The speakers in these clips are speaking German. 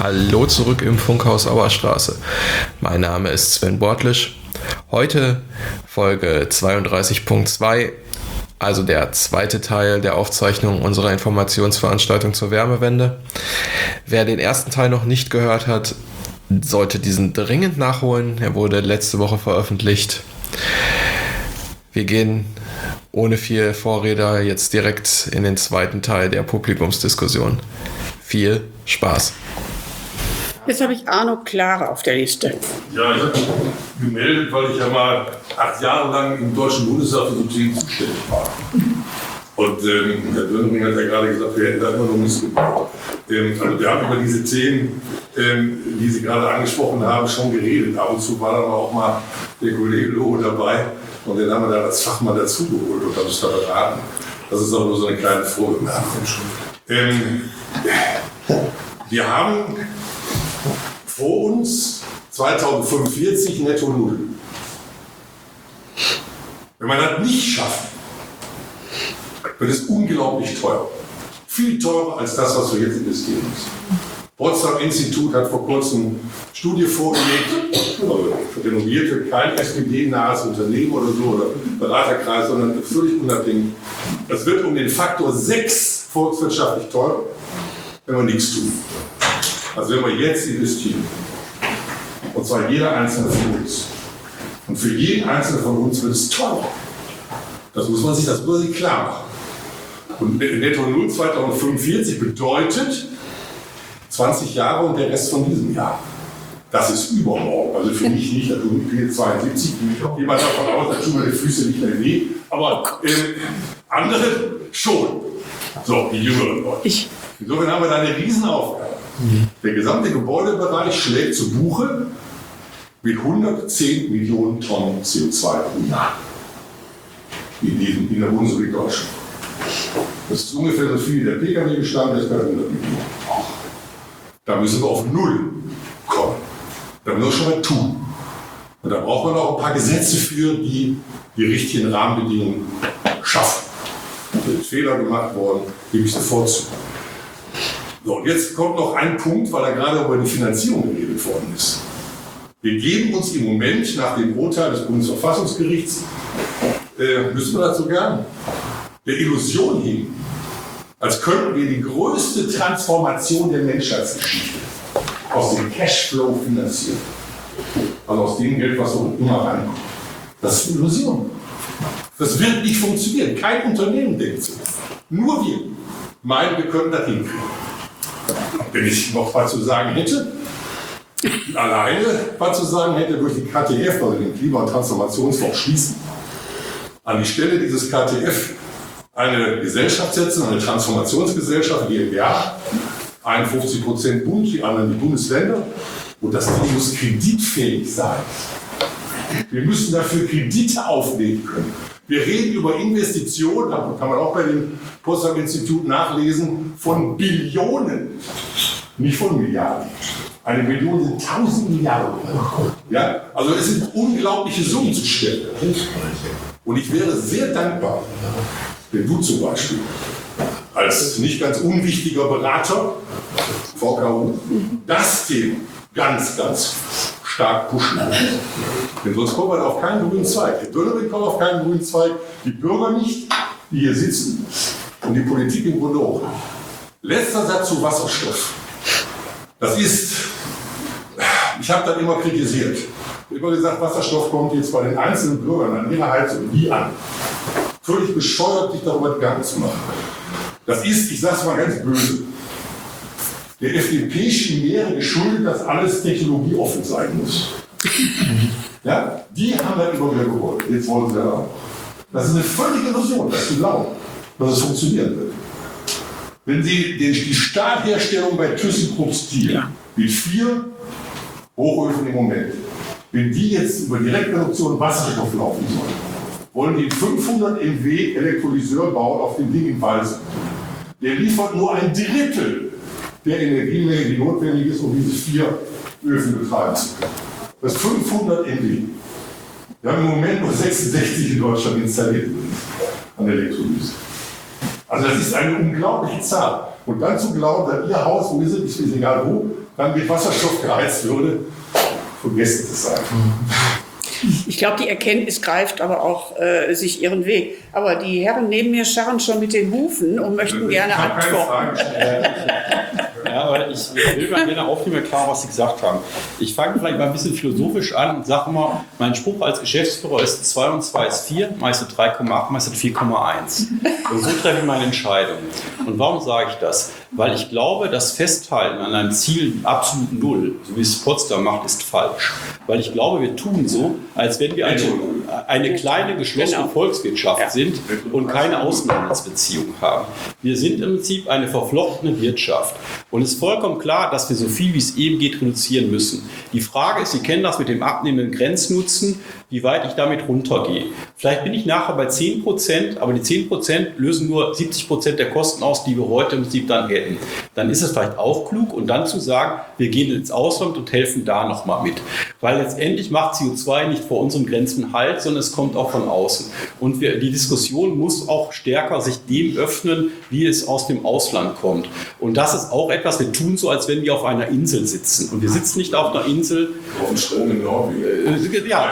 Hallo zurück im Funkhaus Auerstraße. Mein Name ist Sven Bortlisch. Heute Folge 32.2, also der zweite Teil der Aufzeichnung unserer Informationsveranstaltung zur Wärmewende. Wer den ersten Teil noch nicht gehört hat, sollte diesen dringend nachholen. Er wurde letzte Woche veröffentlicht. Wir gehen ohne viel Vorrede jetzt direkt in den zweiten Teil der Publikumsdiskussion. Viel Spaß. Jetzt habe ich Arno Klare auf der Liste. Ja, ich habe mich gemeldet, weil ich ja mal 8 Jahre lang im Deutschen Bundestag für Subsidien zuständig war. Und Herr Dönring hat ja gerade gesagt, wir hätten da immer noch nichts gemacht. Also wir haben über diese Themen, die Sie gerade angesprochen haben, schon geredet. Ab und zu war dann auch mal der Kollege Loho dabei. Und den haben wir dann als Fachmann dazugeholt und haben es da beraten. Das ist aber nur so eine kleine Vorbemerkung. Wir haben vor uns 2045 netto null. Wenn man das nicht schafft, wird es unglaublich teuer. Viel teurer als das, was wir jetzt investieren müssen. Potsdam Institut hat vor kurzem eine Studie vorgelegt, also renommierte, kein SPD-nahes Unternehmen oder so, oder Beraterkreis, sondern völlig unabhängig. Das wird um den Faktor 6 volkswirtschaftlich teurer, wenn wir nichts tun. Also wenn wir jetzt investieren, und zwar jeder einzelne von uns. Und für jeden einzelnen von uns wird es teurer. Das muss man sich klar machen. Und Netto Null 2045 bedeutet 20 Jahre und der Rest von diesem Jahr. Das ist übermorgen. Also für mich nicht, ich bin jetzt 72, ich gehe mal davon aus, da tun mir die Füße nicht mehr weh. Aber andere schon. So, die jüngeren Leute. Insofern haben wir da eine Riesenaufgabe. Der gesamte Gebäudebereich schlägt zu Buche mit 110 Millionen Tonnen CO2 pro Jahr in der Bundesrepublik Deutschland. Das ist ungefähr so viel wie der Pkw-Bestand, der ist bei 100 Millionen. Da müssen wir auf Null kommen. Da müssen wir schon mal tun. Und da braucht man auch ein paar Gesetze für, die die richtigen Rahmenbedingungen schaffen. Da sind Fehler gemacht worden, gebe ich sofort zu. So, und jetzt kommt noch ein Punkt, weil da gerade über die Finanzierung geredet worden ist. Wir geben uns im Moment nach dem Urteil des Bundesverfassungsgerichts, müssen wir dazu gern, der Illusion hin, als könnten wir die größte Transformation der Menschheitsgeschichte aus dem Cashflow finanzieren. Also aus dem Geld, was so immer reinkommt. Das ist eine Illusion. Das wird nicht funktionieren. Kein Unternehmen denkt so. Nur wir meinen, wir können das hinkriegen. Wenn ich noch was zu sagen hätte, alleine was zu sagen hätte, durch die KTF, also den Klima- und Transformationsfonds, schließen. An die Stelle dieses KTF eine Gesellschaft setzen, eine Transformationsgesellschaft, GmbH, 51% Bund, die anderen die Bundesländer. Und das Ding muss kreditfähig sein. Wir müssen dafür Kredite aufnehmen können. Wir reden über Investitionen, da kann man auch bei dem Potsdam Institut nachlesen, von Billionen, nicht von Milliarden. Eine Million sind 1000 Milliarden. Ja? Also es sind unglaubliche Summen zu stellen. Und ich wäre sehr dankbar, wenn du zum Beispiel als nicht ganz unwichtiger Berater, VKU, das Thema ganz, ganz stark pushen. Denn sonst kommen wir auf keinen grünen Zweig. Der Dönering kommt auf keinen grünen Zweig, die Bürger nicht, die hier sitzen und die Politik im Grunde auch. Letzter Satz zu Wasserstoff. Das ist, ich habe das immer kritisiert. Ich habe immer gesagt, Wasserstoff kommt jetzt bei den einzelnen Bürgern an ihrer Heizung nie an. Völlig bescheuert, sich darüber Gedanken zu machen. Das ist, ich sage es mal ganz böse, der FDP-Chimäre geschuldet, dass alles technologieoffen sein muss. Ja, die haben das immer wieder gewollt. Jetzt wollen sie ja auch. Das ist eine völlige Illusion, das zu glauben, dass es funktionieren wird. Wenn Sie die Stahlherstellung bei ThyssenKrupp Steel mit 4 Hochöfen im Moment, wenn die jetzt über Direktreduktion Wasserstoff laufen sollen, wollen die 500 MW Elektrolyseur bauen auf dem Ding in Walsen. Der liefert nur ein Drittel der Energiemenge, die notwendig ist, um diese 4 Öfen betreiben zu können. Das ist 500 MW. Wir haben im Moment nur 66 in Deutschland installiert an Elektrolyse. Also das ist eine unglaubliche Zahl. Und dann zu glauben, dass Ihr Haus, wo wir sind, ist egal wo, dann mit Wasserstoff geheizt würde, vergessen Sie es einfach. Ich glaube, die Erkenntnis greift aber auch sich ihren Weg. Aber die Herren neben mir scharren schon mit den Hufen und möchten gerne antworten. Ja, aber ich will mal gerne aufnehmen, klar, was Sie gesagt haben. Ich fange vielleicht mal ein bisschen philosophisch an und sage mal, mein Spruch als Geschäftsführer ist 2 und 2 ist 4, meistens 3,8, meistens 4,1. Und so treffe ich meine Entscheidung. Und warum sage ich das? Weil ich glaube, das Festhalten an einem Ziel absolut Null, so wie es Potsdam macht, ist falsch. Weil ich glaube, wir tun so, als wenn wir eine kleine geschlossene Volkswirtschaft sind und keine Außenhandelsbeziehungen haben. Wir sind im Prinzip eine verflochtene Wirtschaft. Und es ist vollkommen klar, dass wir so viel wie es eben geht reduzieren müssen. Die Frage ist, Sie kennen das mit dem abnehmenden Grenznutzen, wie weit ich damit runtergehe. Vielleicht bin ich nachher bei 10%, aber die 10% lösen nur 70% der Kosten aus, die wir heute im Prinzip dann hätten. Dann ist es vielleicht auch klug, und dann zu sagen, wir gehen ins Ausland und helfen da nochmal mit. Weil letztendlich macht CO2 nicht vor unseren Grenzen Halt, sondern es kommt auch von außen. Und die Diskussion muss auch stärker sich dem öffnen, wie es aus dem Ausland kommt. Und das ist auch etwas, wir tun so, als wenn wir auf einer Insel sitzen. Und wir sitzen nicht auf einer Insel. Auf dem Strom in Norwegen. Ja,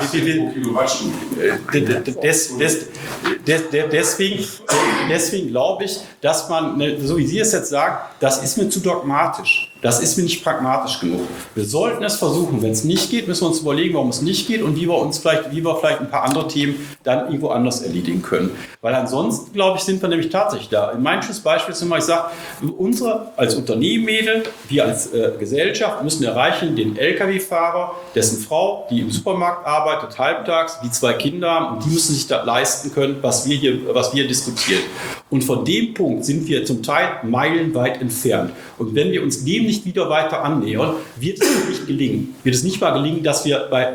deswegen glaube ich, dass man, so wie Sie es jetzt sagen, das ist mir zu dogmatisch. Das ist mir nicht pragmatisch genug. Wir sollten es versuchen. Wenn es nicht geht, müssen wir uns überlegen, warum es nicht geht und wie wir vielleicht ein paar andere Themen dann irgendwo anders erledigen können. Weil ansonsten, glaube ich, sind wir nämlich tatsächlich da. Mein schönes Beispiel ist immer, ich sage, unsere als Unternehmen, wir als Gesellschaft müssen erreichen, den Lkw-Fahrer, dessen Frau, die im Supermarkt arbeitet, halbtags, die 2 Kinder haben, und die müssen sich da leisten können, was wir diskutieren. Und von dem Punkt sind wir zum Teil meilenweit entfernt. Und wenn wir uns dem nicht wieder weiter annähern, wird es nicht gelingen. Wird es nicht mal gelingen, dass wir bei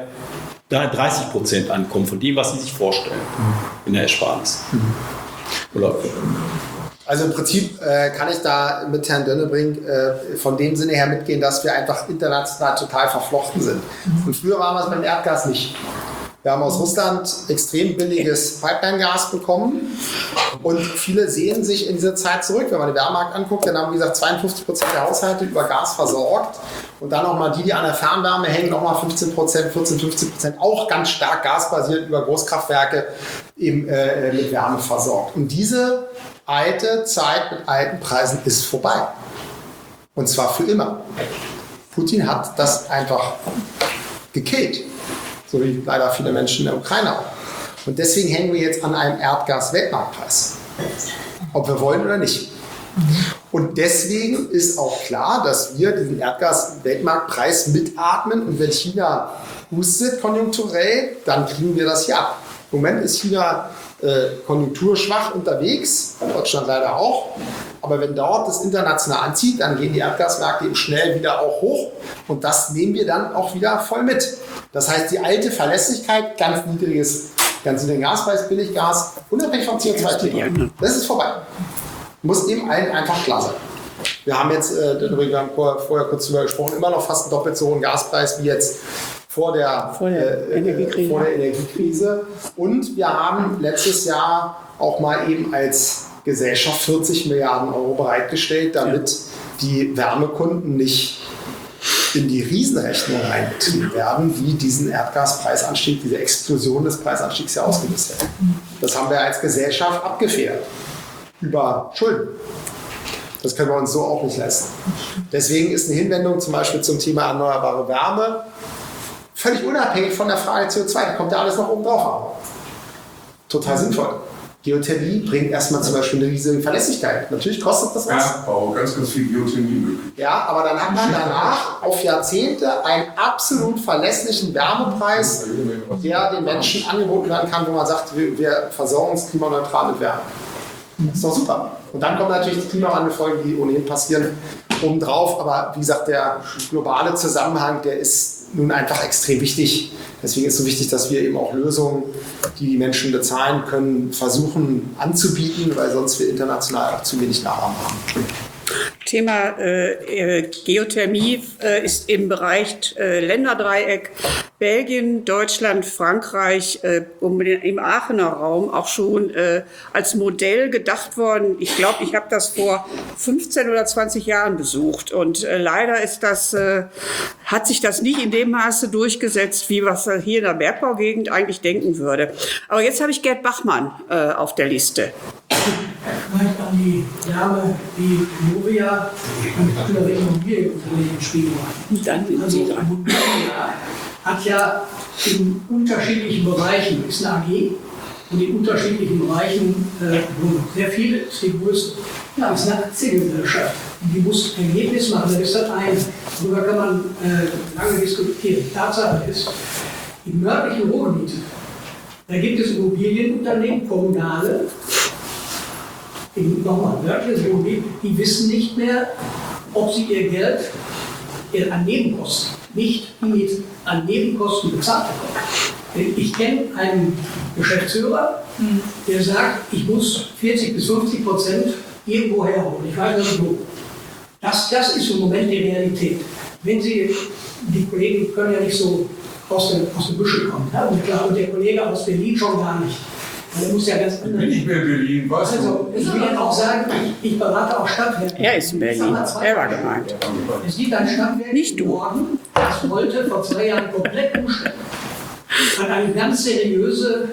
30% ankommen von dem, was Sie sich vorstellen in der Ersparnis. Oder? Also im Prinzip kann ich da mit Herrn Dönnebrink von dem Sinne her mitgehen, dass wir einfach international total verflochten sind. Und früher waren wir es beim Erdgas nicht. Wir haben aus Russland extrem billiges Pipeline-Gas bekommen, und viele sehen sich in diese Zeit zurück. Wenn man den Wärmemarkt anguckt, dann haben, wie gesagt, 52% der Haushalte über Gas versorgt, und dann nochmal die an der Fernwärme hängen, nochmal 15%, 15%, auch ganz stark gasbasiert über Großkraftwerke eben mit Wärme versorgt. Und diese alte Zeit mit alten Preisen ist vorbei. Und zwar für immer. Putin hat das einfach gekillt. So wie leider viele Menschen in der Ukraine auch. Und deswegen hängen wir jetzt an einem Erdgas-Weltmarktpreis. Ob wir wollen oder nicht. Und deswegen ist auch klar, dass wir diesen Erdgas-Weltmarktpreis mitatmen. Und wenn China hustet konjunkturell, dann kriegen wir das hier ab. Im Moment ist China konjunkturschwach unterwegs, Deutschland leider auch. Aber wenn dort das international anzieht, dann gehen die Erdgasmärkte eben schnell wieder auch hoch. Und das nehmen wir dann auch wieder voll mit. Das heißt, die alte Verlässlichkeit, ganz niedriger Gaspreis, Billiggas, unabhängig vom CO2-Thema, das ist vorbei. Muss eben allen einfach klar sein. Wir haben jetzt, wir haben vorher kurz drüber gesprochen, immer noch fast einen doppelt so hohen Gaspreis wie jetzt vor der Energiekrise. Und wir haben letztes Jahr auch mal eben als Gesellschaft 40 Milliarden Euro bereitgestellt, damit die Wärmekunden nicht in die Riesenrechnung reingetrieben werden, wie diesen Erdgaspreisanstieg, diese Explosion des Preisanstiegs ja ausgelöst hat. Das haben wir als Gesellschaft abgefedert über Schulden. Das können wir uns so auch nicht leisten. Deswegen ist eine Hinwendung zum Beispiel zum Thema erneuerbare Wärme völlig unabhängig von der Frage CO2. Da kommt ja alles noch oben drauf an. Total sinnvoll. Geothermie bringt erstmal zum Beispiel eine riesige Verlässlichkeit. Natürlich kostet das was. Ja, auch ganz viel Geothermie möglich. Ja, aber dann hat man danach auf Jahrzehnte einen absolut verlässlichen Wärmepreis, der den Menschen angeboten werden kann, wo man sagt, wir versorgen uns klimaneutral mit Wärme. Das ist doch super. Und dann kommen natürlich die Klimawandelfolgen, die ohnehin passieren, obendrauf. Aber wie gesagt, der globale Zusammenhang, der ist nun einfach extrem wichtig. Deswegen ist es so wichtig, dass wir eben auch Lösungen, die die Menschen bezahlen können, versuchen anzubieten, weil sonst wir international auch zu wenig Nachahmer haben. Thema Geothermie ist im Bereich Länderdreieck Belgien, Deutschland, Frankreich im Aachener Raum auch schon als Modell gedacht worden. Ich glaube, ich habe das vor 15 oder 20 Jahren besucht und leider ist hat sich das nicht in dem Maße durchgesetzt, wie was hier in der Bergbaugegend eigentlich denken würde. Aber jetzt habe ich Gerd Bachmann auf der Liste. Vielleicht an die Dame, die Novia und der Immobilienunternehmen spielen wollen. Also Immobilia hat ja in unterschiedlichen Bereichen, ist eine AG, und in unterschiedlichen Bereichen sehr viele, ist die größte. Ja, ist eine Aktiengesellschaft. Die muss Ergebnis machen, das ist das eine. Darüber kann man lange diskutieren. Tatsache ist, im nördlichen Ruhrgebiet, da gibt es Immobilienunternehmen, kommunale, nochmal nördliches Ruhrgebiet, die wissen nicht mehr, ob sie ihr Geld an Nebenkosten, nicht an Nebenkosten bezahlt bekommen. Ich kenne einen Geschäftsführer, der sagt, ich muss 40-50% irgendwo herholen. Ich weiß nicht wo. Das ist im Moment die Realität. Wenn Sie, die Kollegen können ja nicht so aus dem Büschel kommen. Ja? Und klar, und der Kollege aus Berlin schon gar nicht. Der muss ja ganz anders. Ich bin nicht mehr in Berlin, weißt du? Also, ich will Ihnen auch sagen, ich berate auch Stadtwerke. Er ist in Berlin, er war gemeint. Es gibt ein Stadtwerk Nicht du. im Norden, das wollte vor 2 Jahren komplett umstellen. Hat eine ganz seriöse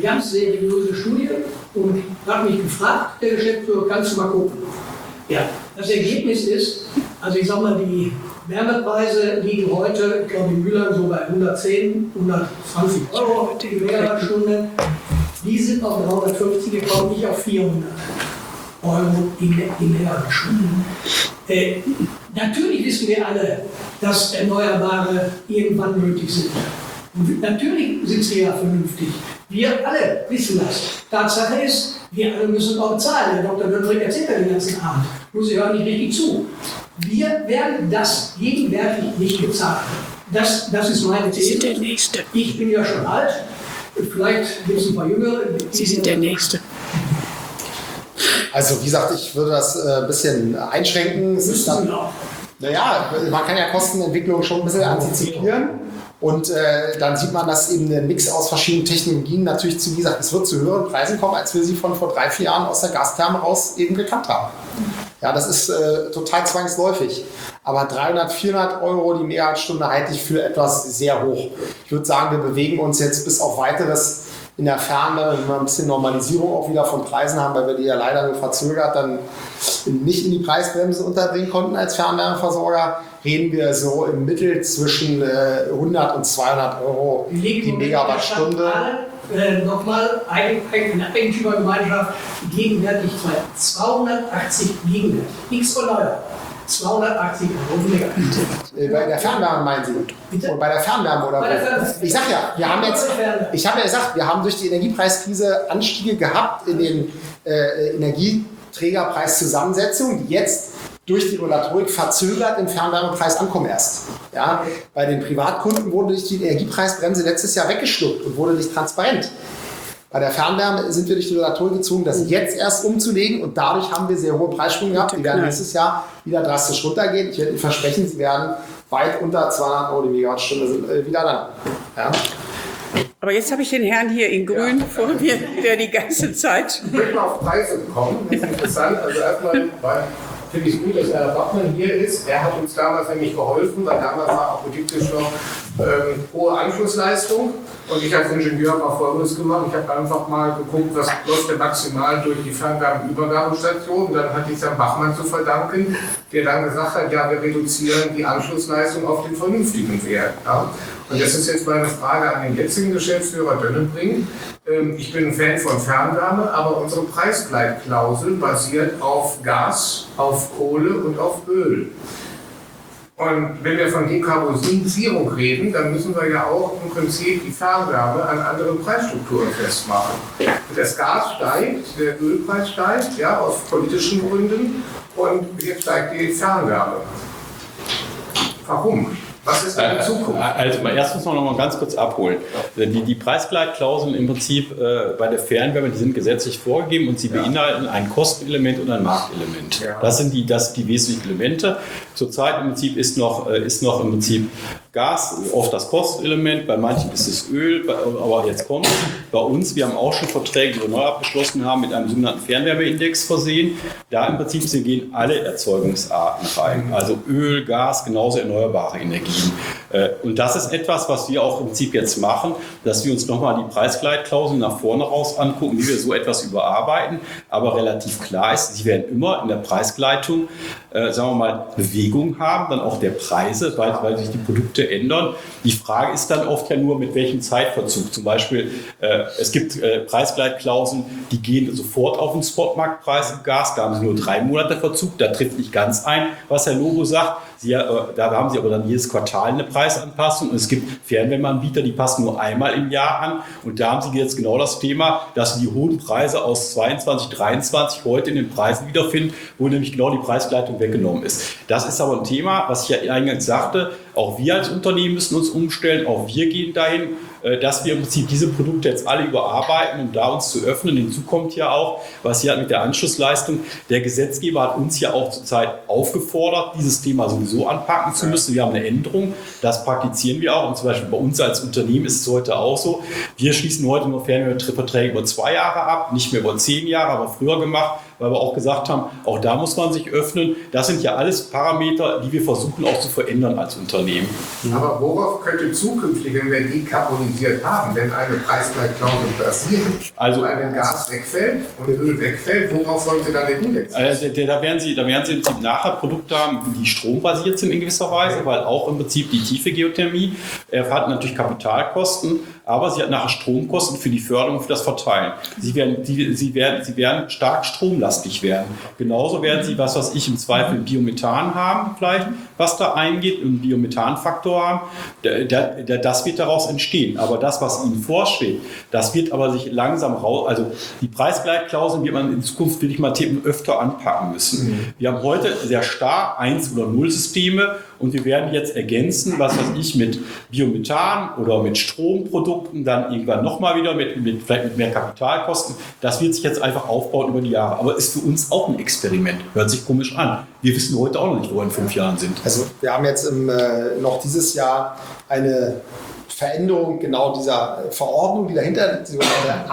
Studie und hat mich gefragt, der Geschäftsführer, kannst du mal gucken. Ja, das Ergebnis ist, also ich sag mal, die Wärmepreise liegen heute, ich glaube in Mülheim so bei 110, 120 Euro die Megawattstunde. Die sind auf 350 gekommen, nicht auf 400 Euro die Megawattstunde. Natürlich wissen wir alle, dass Erneuerbare irgendwann nötig sind. Und natürlich sind sie ja vernünftig. Wir alle wissen das. Tatsache ist, wir alle müssen auch bezahlen. Der Dr. Döndrich erzählt ja den ganzen Abend. Nur Sie hören nicht richtig zu. Wir werden das gegenwärtig nicht bezahlen. Das ist meine These. Sie sind der Nächste. Ich bin ja schon alt. Vielleicht gibt es ein paar Jüngere. Sie sind der Nächste. Also wie gesagt, ich würde das ein bisschen einschränken. Es ist dann, naja, man kann ja Kostenentwicklung schon ein bisschen antizipieren. Und dann sieht man, dass eben ein Mix aus verschiedenen Technologien natürlich, wie gesagt, es wird zu höheren Preisen kommen, als wir sie von vor 3-4 Jahren aus der Gastherme raus eben gekannt haben. Ja, das ist total zwangsläufig. Aber 300-400 Euro die Megawattstunde halte ich für etwas sehr hoch. Ich würde sagen, wir bewegen uns jetzt bis auf Weiteres in der Ferne, wenn wir ein bisschen Normalisierung auch wieder von Preisen haben, weil wir die ja leider nur verzögert dann nicht in die Preisbremse unterbringen konnten als Fernwärmeversorger, reden wir so im Mittel zwischen 100 und 200 Euro die Megawattstunde. Nochmal, eine Eigentümergemeinschaft, gegenwärtig 280 gegenwärtig. Nichts von neu. 280 Euro Megawattstunde. Bei der Fernwärme meinen Sie? Bitte? Und bei der Fernwärme oder Bei der Fernwärme. Ich sag ja, wir haben jetzt, ich habe ja gesagt, wir haben durch die Energiepreiskrise Anstiege gehabt in den Energieträgerpreiszusammensetzungen, die jetzt durch die Regulatorik verzögert im Fernwärmepreis ankommen erst. Ja, bei den Privatkunden wurde durch die Energiepreisbremse letztes Jahr weggeschluckt und wurde nicht transparent. Bei der Fernwärme sind wir durch die Regulatorik gezwungen, das jetzt erst umzulegen und dadurch haben wir sehr hohe Preissprünge gehabt. Die werden nächstes Jahr wieder drastisch runtergehen. Ich werde Ihnen versprechen, sie werden weit unter 200 Euro die Megawattstunde wieder dann. Ja. Aber jetzt habe ich den Herrn hier in Grün vor mir, der die ganze Zeit... Ich möchte mal auf Preise kommen. Das ist interessant. Also erstmal finde ich es gut, dass Herr Bachmann hier ist. Er hat uns damals nämlich geholfen, weil damals war auch politisch noch hohe Anschlussleistung. Und ich als Ingenieur habe auch Folgendes gemacht. Ich habe einfach mal geguckt, was läuft denn maximal durch die Fernwärmeübergabestation. Und dann hatte ich es Herrn Bachmann zu verdanken, der dann gesagt hat, ja, wir reduzieren die Anschlussleistung auf den vernünftigen Wert. Ja. Und das ist jetzt meine Frage an den jetzigen Geschäftsführer Dönnenbrink. Ich bin ein Fan von Fernwärme, aber unsere Preisgleitklausel basiert auf Gas, auf Kohle und auf Öl. Und wenn wir von Dekarbonisierung reden, dann müssen wir ja auch im Prinzip die Fernwärme an anderen Preisstrukturen festmachen. Das Gas steigt, der Ölpreis steigt, ja, aus politischen Gründen, und jetzt steigt die Fernwärme. Warum? Was ist denn die Zukunft? Also erst muss man noch mal ganz kurz abholen. Die Preisgleitklauseln im Prinzip bei der Fernwärme, die sind gesetzlich vorgegeben und sie beinhalten ein Kostenelement und ein Marktelement. Ja. Das sind die wesentlichen Elemente. Zurzeit im Prinzip ist noch im Prinzip Gas oft das Kostenelement, bei manchen ist es Öl, aber jetzt kommt es. Bei uns, wir haben auch schon Verträge, die wir neu abgeschlossen haben, mit einem sogenannten Fernwärmeindex versehen. Da im Prinzip gehen alle Erzeugungsarten rein, also Öl, Gas, genauso erneuerbare Energien. Und das ist etwas, was wir auch im Prinzip jetzt machen, dass wir uns nochmal die Preisgleitklauseln nach vorne raus angucken, wie wir so etwas überarbeiten. Aber relativ klar ist, sie werden immer in der Preisgleitung, sagen wir mal, Bewegung haben, dann auch der Preise, weil sich die Produkte ändern. Die Frage ist dann oft ja nur, mit welchem Zeitverzug. Zum Beispiel, es gibt Preisgleitklauseln, die gehen sofort auf den Spotmarktpreis im Gas, da haben sie nur 3 Monate Verzug, da trifft nicht ganz ein, was Herr Lobo sagt. Da haben sie aber dann jedes Quartal eine Preisanpassung und es gibt Fernwärmeanbieter, die passen nur einmal im Jahr an und da haben sie jetzt genau das Thema, dass sie die hohen Preise aus 22, 23 heute in den Preisen wiederfinden, wo nämlich genau die Preisgleitung weggenommen ist. Das ist aber ein Thema, was ich ja eingangs sagte, auch wir als Unternehmen müssen uns umstellen, auch wir gehen dahin, dass wir im Prinzip diese Produkte jetzt alle überarbeiten, um da uns zu öffnen. Hinzu kommt ja auch, was hier mit der Anschlussleistung, der Gesetzgeber hat uns ja auch zurzeit aufgefordert, dieses Thema sowieso anpacken zu müssen. Wir haben eine Änderung, das praktizieren wir auch. Und zum Beispiel bei uns als Unternehmen ist es heute auch so, wir schließen heute nur Fernwärmeverträge über 2 Jahre ab, nicht mehr über 10 Jahre, aber früher gemacht, weil wir auch gesagt haben, auch da muss man sich öffnen. Das sind ja alles Parameter, die wir versuchen auch zu verändern als Unternehmen. Aber worauf könnte zukünftig, wenn wir dekarbonisiert haben, denn eine Preisgleitklausel basieren? Also, wenn Gas wegfällt und Öl wegfällt, worauf sollte dann der Index? Da werden Sie im Prinzip nachher Produkte haben, die strombasiert sind in gewisser Weise, weil auch im Prinzip die tiefe Geothermie hat natürlich Kapitalkosten, aber sie hat nachher Stromkosten für die Förderung, für das Verteilen. Sie werden stark stromlastig werden. Genauso werden sie, was weiß ich, im Zweifel Biomethan haben, vielleicht, was da eingeht, einen Biomethanfaktor haben. Das wird daraus entstehen. Aber das, was Ihnen vorschwebt, das wird aber sich langsam raus. Also die Preisgleitklauseln wird man in Zukunft, will ich mal tippen, öfter anpacken müssen. Wir haben heute sehr starr 1- oder 0-Systeme und wir werden jetzt ergänzen, was weiß ich, mit Biomethan oder mit Stromprodukten, dann irgendwann nochmal wieder vielleicht mit mehr Kapitalkosten. Das wird sich jetzt einfach aufbauen über die Jahre. Aber ist für uns auch ein Experiment. Hört sich komisch an. Wir wissen heute auch noch nicht, wo wir in 5 Jahren sind. Also wir haben jetzt noch dieses Jahr eine Veränderung genau dieser Verordnung, die dahinter liegt, die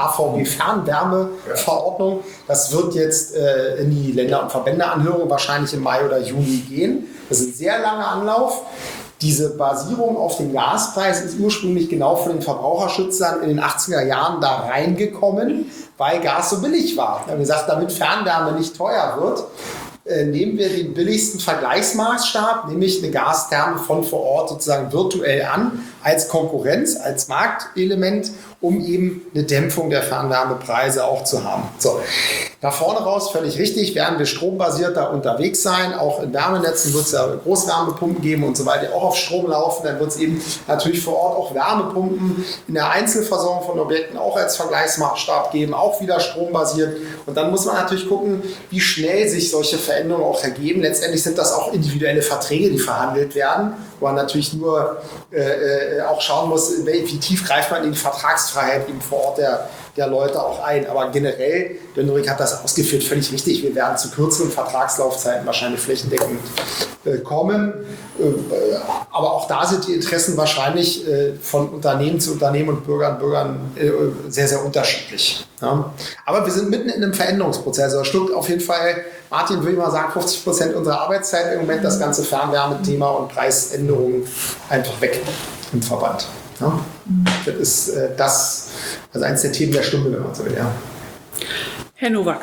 AVB-Fernwärme-Verordnung. Das wird jetzt in die Länder- und Verbändeanhörung wahrscheinlich im Mai oder Juni gehen. Das ist ein sehr langer Anlauf. Diese Basierung auf den Gaspreis ist ursprünglich genau von den Verbraucherschützern in den 80er Jahren da reingekommen, weil Gas so billig war. Wir haben gesagt, damit Fernwärme nicht teuer wird, nehmen wir den billigsten Vergleichsmaßstab, nämlich eine Gastherme von vor Ort sozusagen virtuell an, als Konkurrenz, als Marktelement, um eben eine Dämpfung der Fernwärmepreise auch zu haben. So. Da vorne raus, völlig richtig, werden wir strombasiert da unterwegs sein. Auch in Wärmenetzen wird es ja Großwärmepumpen geben und so weiter, die auch auf Strom laufen. Dann wird es eben natürlich vor Ort auch Wärmepumpen in der Einzelversorgung von Objekten auch als Vergleichsmaßstab geben, auch wieder strombasiert. Und dann muss man natürlich gucken, wie schnell sich solche Veränderungen auch ergeben. Letztendlich sind das auch individuelle Verträge, die verhandelt werden, wo man natürlich nur auch schauen muss, wie tief greift man in die Vertragsfreiheit eben vor Ort der Leute auch ein. Aber generell, der Nurik hat das ausgeführt, völlig richtig. Wir werden zu kürzeren Vertragslaufzeiten wahrscheinlich flächendeckend kommen. Aber auch da sind die Interessen wahrscheinlich von Unternehmen zu Unternehmen und Bürgern sehr, sehr unterschiedlich. Ja. Aber wir sind mitten in einem Veränderungsprozess. Also schluckt auf jeden Fall, Martin, würde ich mal sagen, 50% unserer Arbeitszeit im Moment das ganze Fernwärmethema und Preisänderungen einfach weg im Verband. Ja. Das ist also eines der Themen der Stunde, wenn man so will. Ja. Herr Nowak.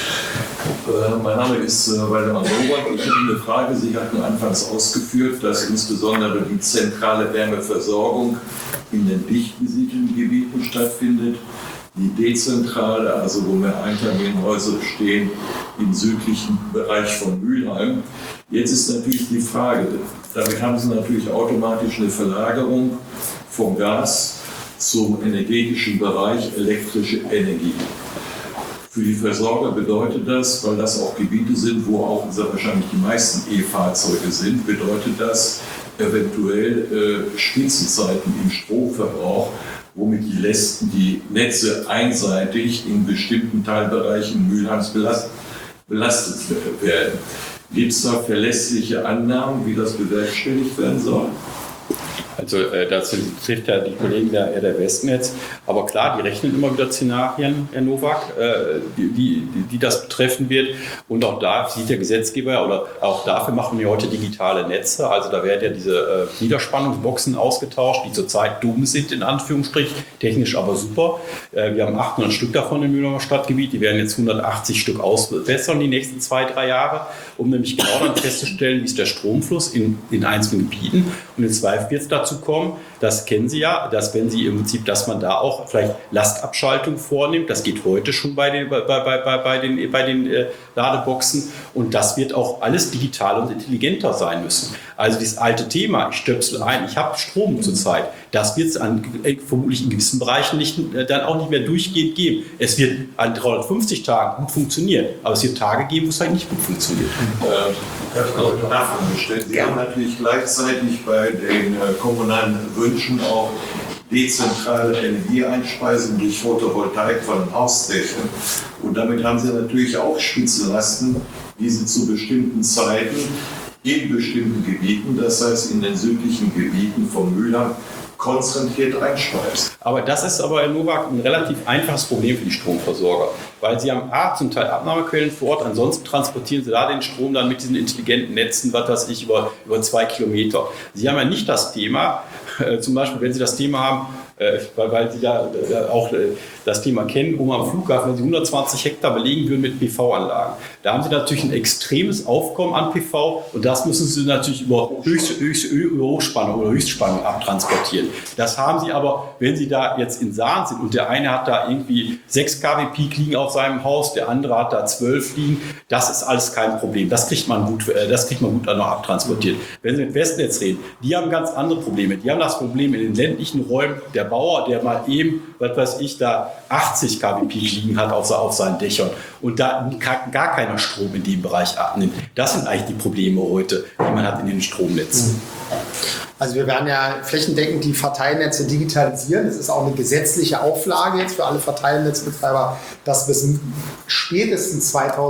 Mein Name ist Waldemar Nowak. Ich habe eine Frage. Sie hatten anfangs ausgeführt, dass insbesondere die zentrale Wärmeversorgung in den dicht besiedelten Gebieten stattfindet. Die dezentrale, also wo mehr Einfamilienhäuser stehen, im südlichen Bereich von Mülheim. Jetzt ist natürlich die Frage, damit haben Sie natürlich automatisch eine Verlagerung vom Gas zum energetischen Bereich elektrische Energie. Für die Versorger bedeutet das, weil das auch Gebiete sind, wo auch wahrscheinlich die meisten E-Fahrzeuge sind, bedeutet das, eventuell Spitzenzeiten im Stromverbrauch, womit die Netze einseitig in bestimmten Teilbereichen Mülheims belastet werden. Gibt es da verlässliche Annahmen, wie das bewerkstelligt werden soll? Also dazu trifft ja die Kollegen der Westnetz. Aber klar, die rechnen immer wieder Szenarien, Herr Nowak, die das betreffen wird. Und auch da sieht der Gesetzgeber, oder auch dafür machen wir heute digitale Netze. Also da werden ja diese Niederspannungsboxen ausgetauscht, die zurzeit dumm sind, in Anführungsstrich, technisch aber super. Wir haben 800 Stück davon im Mühlheimer Stadtgebiet. Die werden jetzt 180 Stück ausbessern die nächsten 2-3 Jahre, um nämlich genau dann festzustellen, wie ist der Stromfluss in einzelnen Gebieten. Und in Zweifel wird es dazu kommen, das kennen Sie ja, dass wenn Sie im Prinzip, dass man da auch vielleicht Lastabschaltung vornimmt, das geht heute schon bei den Ladeboxen, und das wird auch alles digital und intelligenter sein müssen. Also dieses alte Thema, ich stöpsel ein, ich habe Strom zurzeit, das wird es vermutlich in gewissen Bereichen dann auch nicht mehr durchgehend geben. Es wird an 350 Tagen gut funktionieren, aber es wird Tage geben, wo es halt nicht gut funktioniert. Sie haben natürlich gleichzeitig bei den kommunalen Wünschen auch dezentrale Energieeinspeisung durch Photovoltaik von Hausdächern. Und damit haben Sie natürlich auch Spitzenlasten, die Sie zu bestimmten Zeiten in bestimmten Gebieten, das heißt in den südlichen Gebieten von Mülheim, konzentriert einspeisen. Aber das ist aber, Herr Nowak, ein relativ einfaches Problem für die Stromversorger, weil sie haben zum Teil Abnahmequellen vor Ort, ansonsten transportieren sie da den Strom dann mit diesen intelligenten Netzen, was weiß ich, über 2 Kilometer. Sie haben ja nicht das Thema, zum Beispiel, wenn Sie das Thema haben, weil Sie da auch das Thema kennen, wo man am Flughafen, wenn Sie 120 Hektar belegen würden mit PV-Anlagen, da haben Sie natürlich ein extremes Aufkommen an PV, und das müssen Sie natürlich über Hochspannung oder Höchstspannung abtransportieren. Das haben Sie aber, wenn Sie da jetzt in Sahn sind und der eine hat da irgendwie 6 kW Peak liegen auf seinem Haus, der andere hat da 12 liegen, das ist alles kein Problem. Das kriegt man gut noch abtransportiert. Wenn Sie mit Westnetz reden, die haben ganz andere Probleme. Die haben das Problem in den ländlichen Räumen, der Bauer, der mal eben, was weiß ich, da 80 kW Peak liegen hat auf seinen Dächern und da gar keiner Strom in dem Bereich abnimmt. Das sind eigentlich die Probleme heute, die man hat in den Stromnetzen. Also wir werden ja flächendeckend die Verteilnetze digitalisieren. Es ist auch eine gesetzliche Auflage jetzt für alle Verteilnetzbetreiber, das bis spätestens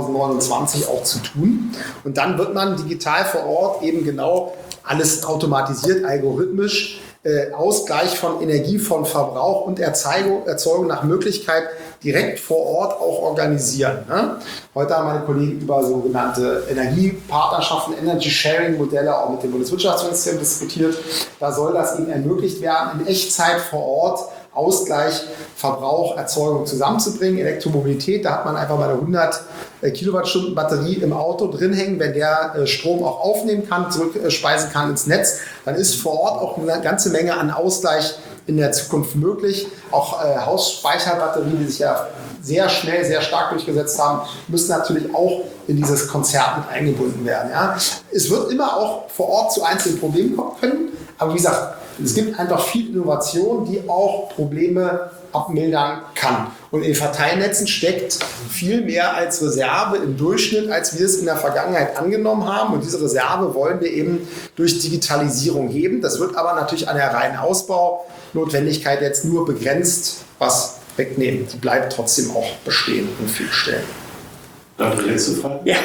2029 auch zu tun. Und dann wird man digital vor Ort eben genau alles automatisiert, algorithmisch, Ausgleich von Energie, von Verbrauch und Erzeugung nach Möglichkeit direkt vor Ort auch organisieren. Ne? Heute haben meine Kollegen über sogenannte Energiepartnerschaften, Energy-Sharing-Modelle auch mit dem Bundeswirtschaftsministerium diskutiert. Da soll das eben ermöglicht werden, in Echtzeit vor Ort Ausgleich, Verbrauch, Erzeugung zusammenzubringen. Elektromobilität, da hat man einfach mal eine 100 Kilowattstunden Batterie im Auto drin hängen. Wenn der Strom auch aufnehmen kann, zurückspeisen kann ins Netz, dann ist vor Ort auch eine ganze Menge an Ausgleich in der Zukunft möglich. Auch Hausspeicherbatterien, die sich ja sehr schnell, sehr stark durchgesetzt haben, müssen natürlich auch in dieses Konzert mit eingebunden werden. Ja? Es wird immer auch vor Ort zu einzelnen Problemen kommen können, aber wie gesagt, es gibt einfach viel Innovation, die auch Probleme abmildern kann. Und in den Verteilnetzen steckt viel mehr als Reserve im Durchschnitt, als wir es in der Vergangenheit angenommen haben. Und diese Reserve wollen wir eben durch Digitalisierung heben. Das wird aber natürlich an der reinen Ausbaunotwendigkeit jetzt nur begrenzt was wegnehmen. Die bleibt trotzdem auch bestehen in vielen Stellen. Darf ich letzte Frage? Ja.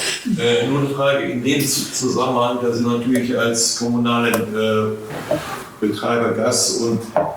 Nur eine Frage in dem Zusammenhang, dass Sie natürlich als kommunale Betreiber Gas und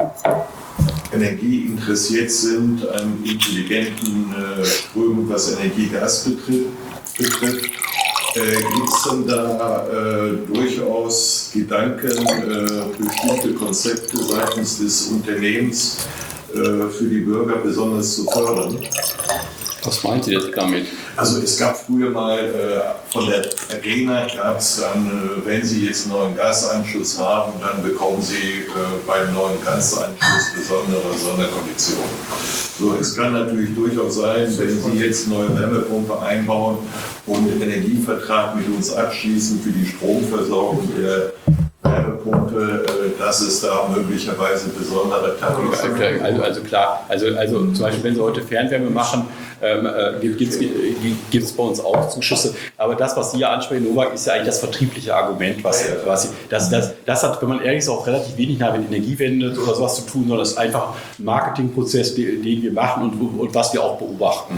Energie interessiert sind, an intelligenten Strömen, was Energie-Gas betrifft. Gibt es denn da durchaus Gedanken, bestimmte Konzepte seitens des Unternehmens für die Bürger besonders zu fördern? Was meint ihr jetzt damit? Also es gab früher mal von der Arena gab es dann, wenn Sie jetzt einen neuen Gasanschluss haben, dann bekommen Sie beim neuen Gasanschluss besondere Sonderkonditionen. So, es kann natürlich durchaus sein, wenn Sie jetzt eine neue Wärmepumpe einbauen und einen Energievertrag mit uns abschließen für die Stromversorgung der Wärmepumpe, dass es da möglicherweise besondere Tarife gibt. Also klar, also zum Beispiel, wenn Sie heute Fernwärme machen, gibt es bei uns auch Zuschüsse. Aber das, was Sie ja ansprechen, Novak, ist ja eigentlich das vertriebliche Argument, das hat, wenn man ehrlich ist, auch relativ wenig mit Energiewende oder sowas zu tun, sondern das ist einfach ein Marketingprozess, den wir machen und was wir auch beobachten.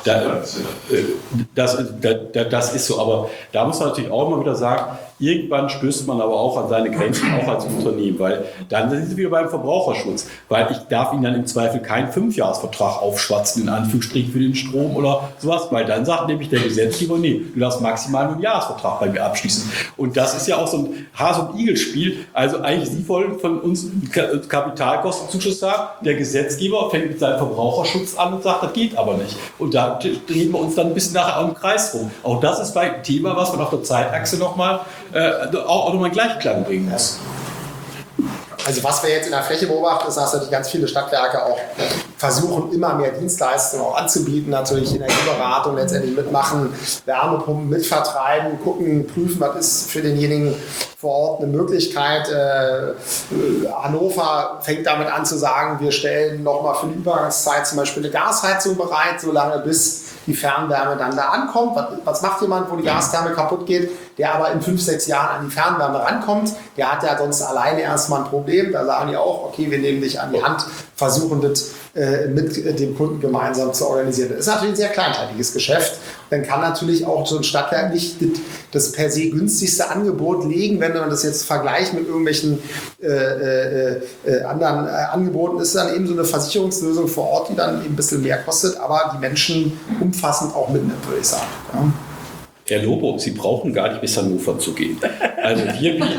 Das ist so, aber da muss man natürlich auch immer wieder sagen, irgendwann stößt man aber auch an seine Grenzen, auch als Unternehmen, weil dann sind Sie wieder beim Verbraucherschutz, weil ich darf Ihnen dann im Zweifel keinen 5-Jahres-Vertrag aufschwatzen, in Anführungsstrichen für den Strom oder sowas, weil dann sagt nämlich der Gesetzgeber, nee, du darfst maximal einen Jahresvertrag bei mir abschließen. Und das ist ja auch so ein Hase- und Igel-Spiel, also eigentlich Sie wollen von uns einen Kapitalkostenzuschuss haben, der Gesetzgeber fängt mit seinem Verbraucherschutz an und sagt, das geht aber nicht. Und da drehen wir uns dann ein bisschen nachher im Kreis rum. Auch das ist ein Thema, was man auf der Zeitachse nochmal auch nochmal Gleichklang bringen muss. Also was wir jetzt in der Fläche beobachten, ist, dass natürlich ganz viele Stadtwerke auch versuchen, immer mehr Dienstleistungen auch anzubieten, natürlich Energieberatung letztendlich mitmachen, Wärmepumpen mitvertreiben, gucken, prüfen, was ist für denjenigen vor Ort eine Möglichkeit. Hannover fängt damit an zu sagen, wir stellen nochmal für die Übergangszeit zum Beispiel eine Gasheizung bereit, solange bis die Fernwärme dann da ankommt. Was macht jemand, wo die Gastherme kaputt geht, der aber in 5-6 Jahren an die Fernwärme rankommt? Der hat ja sonst alleine erstmal ein Problem. Da sagen die auch, okay, wir nehmen dich an die Hand, versuchen das mit dem Kunden gemeinsam zu organisieren. Das ist natürlich ein sehr kleinteiliges Geschäft. Dann kann natürlich auch so ein Stadtwerk nicht das per se günstigste Angebot legen, wenn man das jetzt vergleicht mit irgendwelchen anderen Angeboten. Ist dann eben so eine Versicherungslösung vor Ort, die dann eben ein bisschen mehr kostet, aber die Menschen umfassend auch mitnimmt, würde ich sagen. Ja. Herr Lobo, Sie brauchen gar nicht bis Hannover zu gehen. Also wir bieten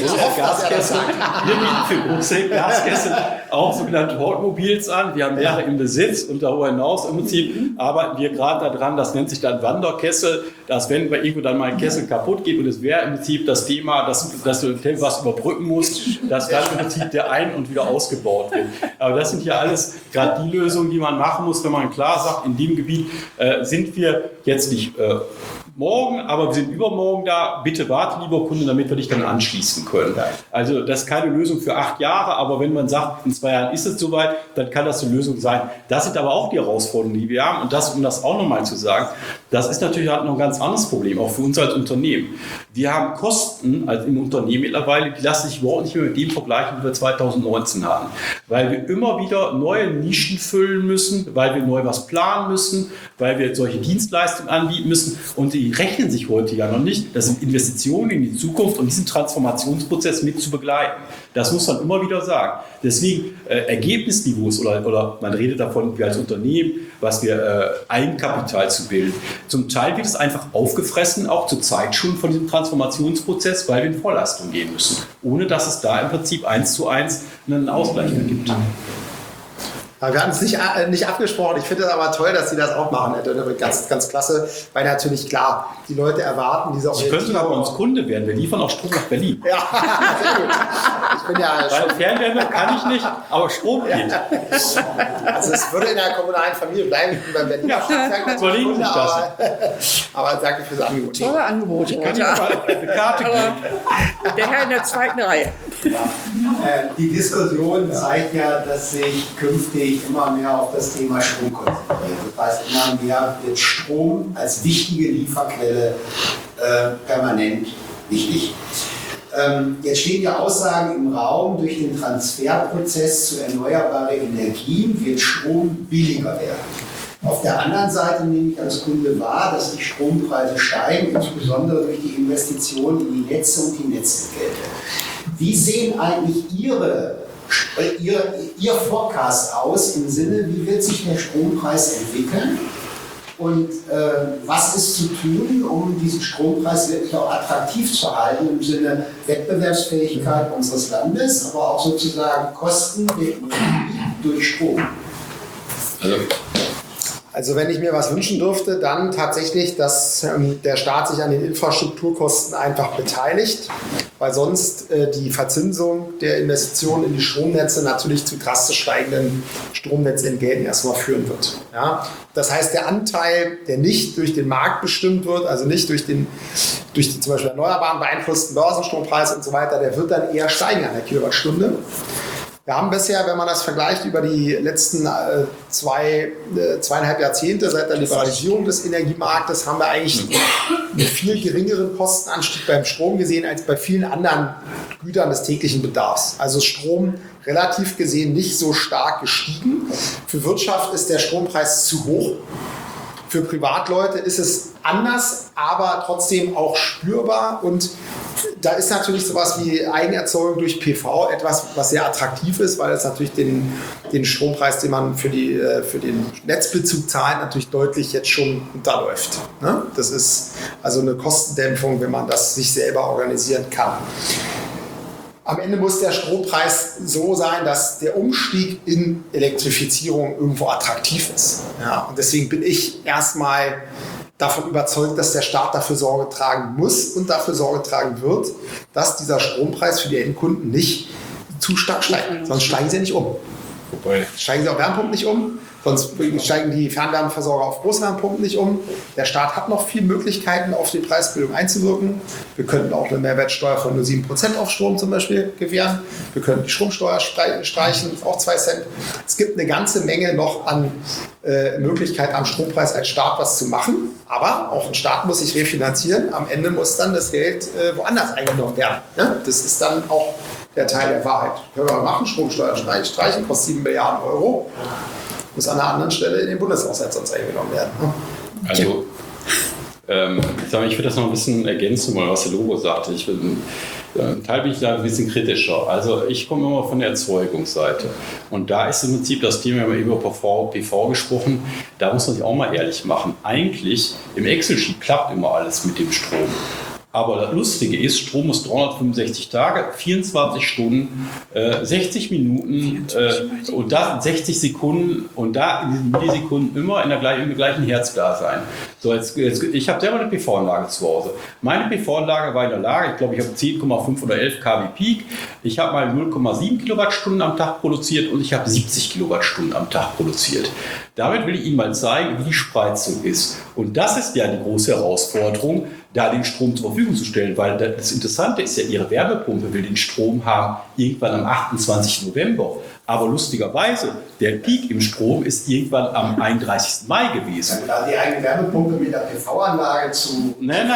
für große Gaskessel auch sogenannte Hotmobils an. Wir haben mehrere im Besitz und darüber hinaus im Prinzip arbeiten wir gerade daran, das nennt sich dann Wanderkessel, dass wenn bei irgendwo dann mal ein Kessel kaputt geht und es wäre im Prinzip das Thema, dass du was überbrücken musst, dass dann im Prinzip der ein- und wieder ausgebaut wird. Aber das sind ja alles gerade die Lösungen, die man machen muss, wenn man klar sagt, in dem Gebiet sind wir jetzt nicht morgen, aber wir sind übermorgen da. Bitte warte, lieber Kunde, damit wir dich dann anschließen können. Also das ist keine Lösung für 8 Jahre, aber wenn man sagt, in 2 Jahren ist es soweit, dann kann das eine Lösung sein. Das sind aber auch die Herausforderungen, die wir haben. Und das, um das auch nochmal zu sagen, das ist natürlich halt noch ein ganz anderes Problem, auch für uns als Unternehmen. Wir haben Kosten im Unternehmen mittlerweile, die lassen sich überhaupt nicht mehr mit dem vergleichen, wie wir 2019 hatten. Weil wir immer wieder neue Nischen füllen müssen, weil wir neu was planen müssen, weil wir solche Dienstleistungen anbieten müssen. Und die rechnen sich heute ja noch nicht. Das sind Investitionen in die Zukunft und diesen Transformationsprozess mit zu begleiten. Das muss man immer wieder sagen. Deswegen Ergebnisniveaus oder man redet davon, wir als Unternehmen, was wir Eigenkapital zu bilden. Zum Teil wird es einfach aufgefressen, auch zur Zeit schon von diesem Transformationsprozess, weil wir in Vorleistung gehen müssen. Ohne dass es da im Prinzip 1:1 einen Ausgleich gibt. Wir hatten es nicht abgesprochen. Ich finde es aber toll, dass Sie das auch machen, Herr Dönnebrink. Ganz, ganz klasse. Weil natürlich, klar, die Leute erwarten diese Orientierung. Sie könnten aber uns Kunde werden. Wir liefern auch Strom nach Berlin. Ja, sehr gut. Ich bin ja weil Fernwärme kann ich nicht, aber Strom geht. Also es würde in der kommunalen Familie bleiben. Ich bin beim Berliner Stadtwerk überlegen Sie sich das. Aber danke fürs Angebot. Tolle Angebote. Ich kann Ihnen eine Karte geben. Der Herr in der 2. Reihe. Die Diskussion zeigt ja, dass sich künftig immer mehr auf das Thema Strom konzentriert. Das heißt, immer mehr wird Strom als wichtige Lieferquelle permanent wichtig. Jetzt stehen ja Aussagen im Raum, durch den Transferprozess zu erneuerbaren Energien wird Strom billiger werden. Auf der anderen Seite nehme ich als Kunde wahr, dass die Strompreise steigen, insbesondere durch die Investitionen in die Netze und die Netzentgelte. Wie sehen eigentlich Ihr Forecast aus im Sinne, wie wird sich der Strompreis entwickeln? Und was ist zu tun, um diesen Strompreis wirklich auch attraktiv zu halten im Sinne Wettbewerbsfähigkeit unseres Landes, aber auch sozusagen Kosten der Energie durch Strom? Also wenn ich mir was wünschen dürfte, dann tatsächlich, dass der Staat sich an den Infrastrukturkosten einfach beteiligt, weil sonst die Verzinsung der Investitionen in die Stromnetze natürlich zu drastisch steigenden Stromnetzentgelten erstmal führen wird. Ja? Das heißt, der Anteil, der nicht durch den Markt bestimmt wird, also nicht durch die zum Beispiel erneuerbaren beeinflussten Börsenstrompreis und so weiter, der wird dann eher steigen an der Kilowattstunde. Wir haben bisher, wenn man das vergleicht, über die letzten 2,5 Jahrzehnte seit der Liberalisierung des Energiemarktes, haben wir eigentlich einen viel geringeren Kostenanstieg beim Strom gesehen als bei vielen anderen Gütern des täglichen Bedarfs. Also Strom relativ gesehen nicht so stark gestiegen. Für Wirtschaft ist der Strompreis zu hoch. Für Privatleute ist es anders, aber trotzdem auch spürbar. Und da ist natürlich sowas wie Eigenerzeugung durch PV etwas, was sehr attraktiv ist, weil es natürlich den Strompreis, den man für den Netzbezug zahlt, natürlich deutlich jetzt schon unterläuft. Ne? Das ist also eine Kostendämpfung, wenn man das sich selber organisieren kann. Am Ende muss der Strompreis so sein, dass der Umstieg in Elektrifizierung irgendwo attraktiv ist. Ja, und deswegen bin ich erstmal davon überzeugt, dass der Staat dafür Sorge tragen muss und dafür Sorge tragen wird, dass dieser Strompreis für die Endkunden nicht zu stark steigt. Sonst steigen sie ja nicht um. Steigen sie auf Wärmepumpen nicht um, sonst steigen die Fernwärmeversorger auf Großwärmepumpen nicht um. Der Staat hat noch viele Möglichkeiten, auf die Preisbildung einzuwirken. Wir könnten auch eine Mehrwertsteuer von nur 7% auf Strom zum Beispiel gewähren. Wir könnten die Stromsteuer streichen, auch 2 Cent. Es gibt eine ganze Menge noch an Möglichkeiten, am Strompreis als Staat was zu machen. Aber auch ein Staat muss sich refinanzieren. Am Ende muss dann das Geld woanders eingenommen werden. Ja? Das ist dann auch der Teil der Wahrheit. Können wir machen, Stromsteuer streichen, kostet 7 Milliarden Euro. Muss an einer anderen Stelle in den Bundeshaushalt sonst eingenommen werden. Also, ich würde das noch ein bisschen ergänzen, mal was der Logo sagte. Teil bin ich da ein bisschen kritischer. Also ich komme immer von der Erzeugungsseite. Und da ist im Prinzip das Thema, wir haben über PV gesprochen, da muss man sich auch mal ehrlich machen. Eigentlich im Excel-Sheet klappt immer alles mit dem Strom. Aber das Lustige ist, Strom muss 365 Tage, 24 Stunden, 60 Minuten und da 60 Sekunden und da in diesen Millisekunden immer im gleichen Herzblas sein. So, ich habe selber eine PV-Anlage zu Hause. Meine PV-Anlage war in der Lage, ich glaube, ich habe 10,5 oder 11 kW Peak. Ich habe mal 0,7 Kilowattstunden am Tag produziert und ich habe 70 Kilowattstunden am Tag produziert. Damit will ich Ihnen mal zeigen, wie die Spreizung ist. Und das ist ja die große Herausforderung, da den Strom zur Verfügung zu stellen, weil das Interessante ist ja, Ihre Wärmepumpe will den Strom haben irgendwann am 28. November. Aber lustigerweise, der Peak im Strom ist irgendwann am 31. Mai gewesen. Da die eigene Wärmepumpe mit der PV-Anlage zu... Nein,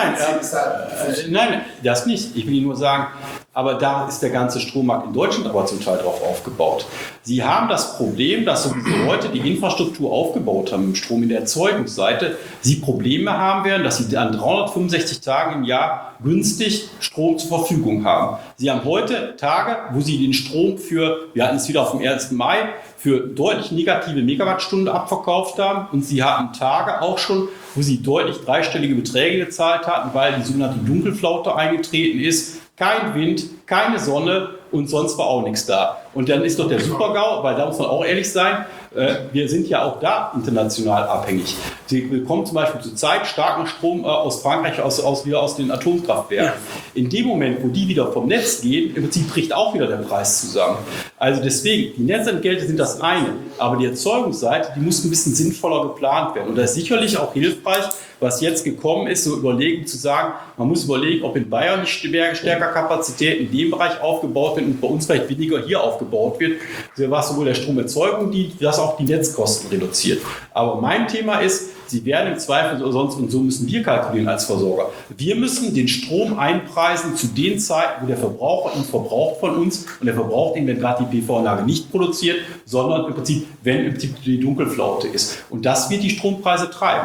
das nicht. Ich will Ihnen nur sagen, aber da ist der ganze Strommarkt in Deutschland aber zum Teil drauf aufgebaut. Sie haben das Problem, dass sowieso Leute die Infrastruktur aufgebaut haben im Strom in der Erzeugungsseite, sie Probleme haben werden, dass sie an 365 Tagen im Jahr günstig Strom zur Verfügung haben. Sie haben heute Tage, wo sie den Strom wir hatten es wieder auf dem 1. Mai, für deutlich negative Megawattstunden abverkauft haben und sie hatten Tage auch schon, wo sie deutlich dreistellige Beträge gezahlt hatten, weil die sogenannte Dunkelflaute eingetreten ist. Kein Wind, keine Sonne und sonst war auch nichts da. Und dann ist doch der Super-GAU, weil da muss man auch ehrlich sein, wir sind ja auch da international abhängig. Sie bekommen zum Beispiel zurzeit starken Strom aus Frankreich, wieder aus den Atomkraftwerken. Ja. In dem Moment, wo die wieder vom Netz gehen, im Prinzip bricht auch wieder der Preis zusammen. Also deswegen, die Netzentgelte sind das eine, aber die Erzeugungsseite, die muss ein bisschen sinnvoller geplant werden. Und das ist sicherlich auch hilfreich, was jetzt gekommen ist, so überlegen zu sagen, man muss überlegen, ob in Bayern stärker Kapazität in dem Bereich aufgebaut wird und bei uns vielleicht weniger hier aufgebaut wird, was sowohl der Stromerzeugung, das auch die Netzkosten reduziert. Aber mein Thema ist, sie werden im Zweifel sonst, und so müssen wir kalkulieren als Versorger. Wir müssen den Strom einpreisen zu den Zeiten, wo der Verbraucher ihn verbraucht von uns und der verbraucht ihn, wenn gerade die PV-Anlage nicht produziert, sondern im Prinzip, wenn im Prinzip die Dunkelflaute ist. Und das wird die Strompreise treiben.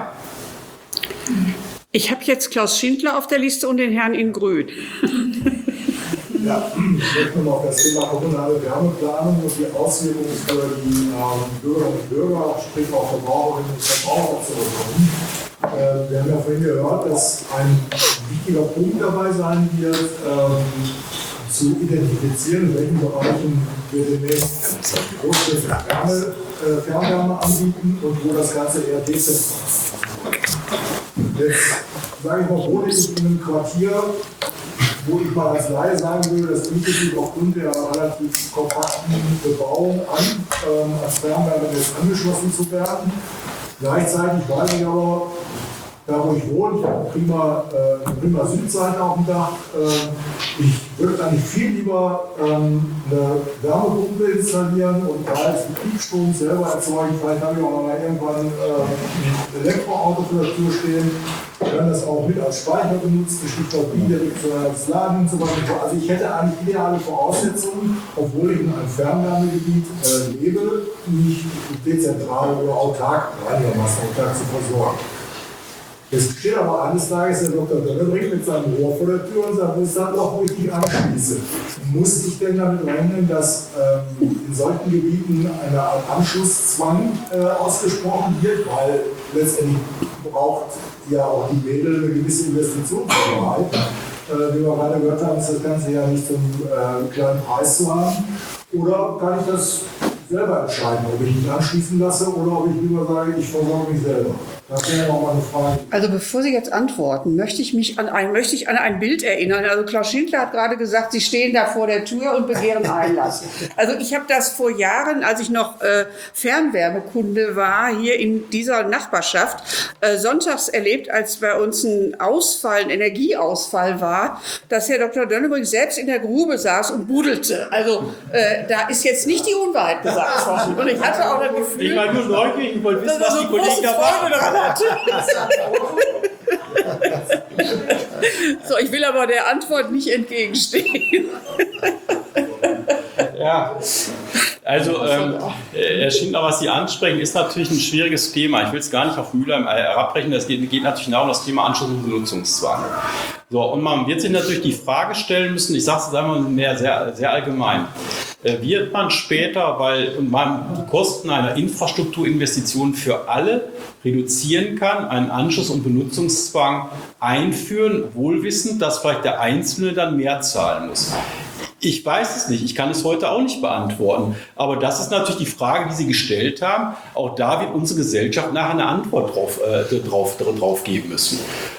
Ich habe jetzt Klaus Schindler auf der Liste und den Herrn in Grün. Ja, ich möchte noch auf das Thema kommunale Wärmeplanung und die Auswirkungen für die Bürgerinnen und Bürger, sprich auch Verbraucherinnen und Verbraucher zurückkommen. Wir haben ja vorhin gehört, dass ein wichtiger Punkt dabei sein wird, zu identifizieren, in welchen Bereichen wir demnächst große Fernwärme anbieten und wo das Ganze eher dezentral ist. Jetzt sage ich mal, wohne ich in einem Quartier, wo ich mal als Laie sagen würde, das bietet sich aufgrund der relativ kompakten Bebauung an, als Fernwärmenetz angeschlossen zu werden. Gleichzeitig weiß ich aber, da wo ich wohne. Ich habe eine prima Südseite auf dem Dach. Ich würde eigentlich viel lieber eine Wärmepumpe installieren und da als Betriebsstrom selber erzeugen. Vielleicht habe ich auch noch mal irgendwann ein Elektroauto vor der Tür stehen. Wir können das auch mit als Speicher benutzen, Stichwort bidirektionales Laden und so weiter. Also ich hätte eigentlich ideale Voraussetzungen, obwohl ich in einem Fernwärmegebiet lebe, mich dezentral oder autark, einigermaßen autark zu versorgen. Es steht aber eines Tages der Dr. Dönnebrink mit seinem Rohr vor der Tür und sagt, das ist dann auch, wo ich die anschließe. Muss ich denn damit rechnen, dass in solchen Gebieten eine Art Anschlusszwang ausgesprochen wird, weil letztendlich braucht ja auch die Mädel eine gewisse Investitionsfreiheit. Wie wir gerade gehört haben, ist das Ganze ja nicht zum kleinen Preis zu haben. Oder kann ich das selber entscheiden, ob ich mich anschließen lasse oder ob ich lieber sage, ich versorge mich selber? Das wäre auch mal eine Frage. Also bevor Sie jetzt antworten, möchte ich an ein Bild erinnern. Also Klaus Schindler hat gerade gesagt, Sie stehen da vor der Tür und begehren Einlass. Also ich habe das vor Jahren, als ich noch Fernwärmekunde war, hier in dieser Nachbarschaft, sonntags erlebt, als bei uns ein Energieausfall war, dass Herr Dr. Dönnebrink selbst in der Grube saß und budelte. Also da ist jetzt nicht die Unwahrheit gesagt worden. Und ich hatte auch das Gefühl, ich war nur neugierig, ich wollte wissen, was die Kollegen da waren. So, ich will aber der Antwort nicht entgegenstehen. Ja, also Herr Schindler, was Sie ansprechen, ist natürlich ein schwieriges Thema. Ich will es gar nicht auf Mülheim herabbrechen. Es geht natürlich nach um das Thema Anschluss- und Benutzungszwang. So, und man wird sich natürlich die Frage stellen müssen, ich sage es einmal mehr sehr, sehr allgemein, wird man später, weil man die Kosten einer Infrastrukturinvestition für alle reduzieren kann, einen Anschluss- und Benutzungszwang einführen, wohlwissend, dass vielleicht der Einzelne dann mehr zahlen muss? Ich weiß es nicht, ich kann es heute auch nicht beantworten, aber das ist natürlich die Frage, die Sie gestellt haben. Auch da wird unsere Gesellschaft nachher eine Antwort drauf geben müssen.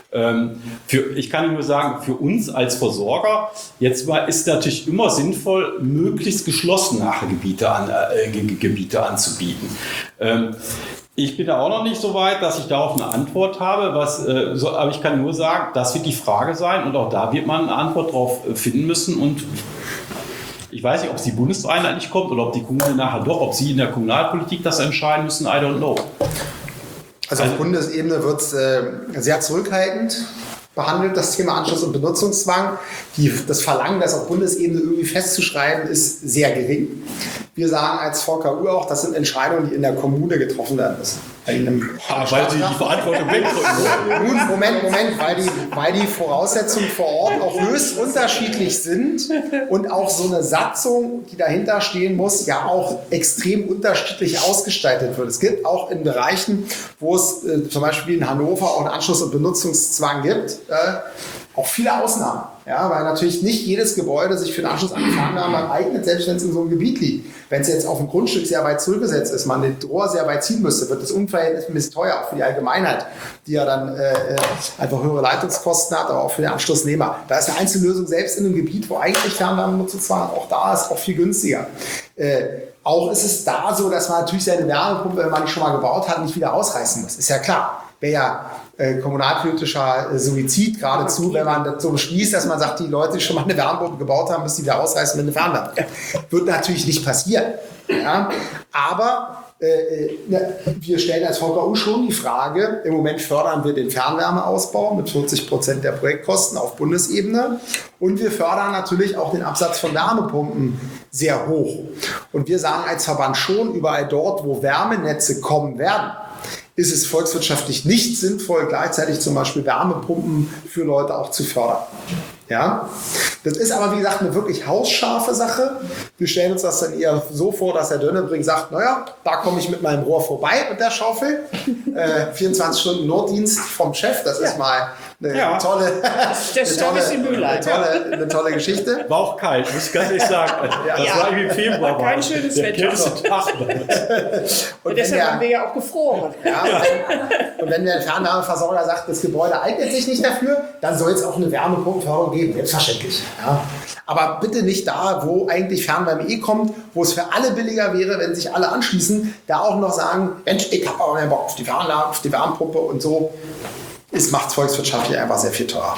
Ich kann nur sagen, für uns als Versorger, jetzt ist natürlich immer sinnvoll, möglichst geschlossen nachher Gebiete anzubieten. Ich bin da auch noch nicht so weit, dass ich darauf eine Antwort habe, aber ich kann nur sagen, das wird die Frage sein und auch da wird man eine Antwort drauf finden müssen und ich weiß nicht, ob es die bundeseinheitlich kommt oder ob die Kommunen nachher doch, ob sie in der Kommunalpolitik das entscheiden müssen, I don't know. Also auf Bundesebene wird es sehr zurückhaltend behandelt, das Thema Anschluss- und Benutzungszwang. Das Verlangen, das auf Bundesebene irgendwie festzuschreiben, ist sehr gering. Wir sagen als VKU auch, das sind Entscheidungen, die in der Kommune getroffen werden müssen. Weil sie die Verantwortung wegdrücken. Nun, Moment, weil die Voraussetzungen vor Ort auch höchst unterschiedlich sind und auch so eine Satzung, die dahinter stehen muss, ja auch extrem unterschiedlich ausgestaltet wird. Es gibt auch in Bereichen, wo es zum Beispiel in Hannover auch einen Anschluss- und Benutzungszwang gibt, auch viele Ausnahmen. Ja, weil natürlich nicht jedes Gebäude sich für den Anschluss an die Fernwärme eignet, selbst wenn es in so einem Gebiet liegt. Wenn es jetzt auf dem Grundstück sehr weit zurückgesetzt ist, man den Rohr sehr weit ziehen müsste, wird das unverhältnismäßig teuer, auch für die Allgemeinheit, die ja dann einfach höhere Leitungskosten hat, aber auch für den Anschlussnehmer. Da ist eine Einzellösung selbst in einem Gebiet, wo eigentlich Fernwärmenutzung auch da ist, auch viel günstiger. Auch ist es da so, dass man natürlich seine Wärmepumpe, wenn man die schon mal gebaut hat, nicht wieder ausreißen muss. Ist ja klar. Wäre ja kommunalpolitischer Suizid geradezu, wenn man das so beschließt, dass man sagt, die Leute, die schon mal eine Wärmepumpe gebaut haben, müssen die wieder ausreißen, wenn eine Fernwärme. Wird natürlich nicht passieren. Ja? Aber wir stellen als VKU schon die Frage, im Moment fördern wir den Fernwärmeausbau mit 40% der Projektkosten auf Bundesebene und wir fördern natürlich auch den Absatz von Wärmepumpen sehr hoch. Und wir sagen als Verband schon, überall dort, wo Wärmenetze kommen werden, ist es volkswirtschaftlich nicht sinnvoll, gleichzeitig zum Beispiel Wärmepumpen für Leute auch zu fördern. Ja? Das ist aber, wie gesagt, eine wirklich hausscharfe Sache. Wir stellen uns das dann eher so vor, dass der Dönnebrink sagt, naja, da komme ich mit meinem Rohr vorbei mit der Schaufel. 24 Stunden Notdienst vom Chef, das ist mal eine tolle Geschichte. War auch kalt, muss ich ganz ehrlich sagen. Das war irgendwie im Februar. Kein schönes Wetter. Und deshalb haben wir ja auch gefroren. Ja, und wenn der Fernwärmeversorger sagt, das Gebäude eignet sich nicht dafür, dann soll es auch eine Wärmepumpenförderung geben, selbstverständlich. Ja. Aber bitte nicht da, wo eigentlich Fernwärme kommt, wo es für alle billiger wäre, wenn sich alle anschließen, da auch noch sagen, Mensch, ich habe auch mehr Bock auf die Wärmepumpe und so. macht es volkswirtschaftlich einfach sehr viel teurer.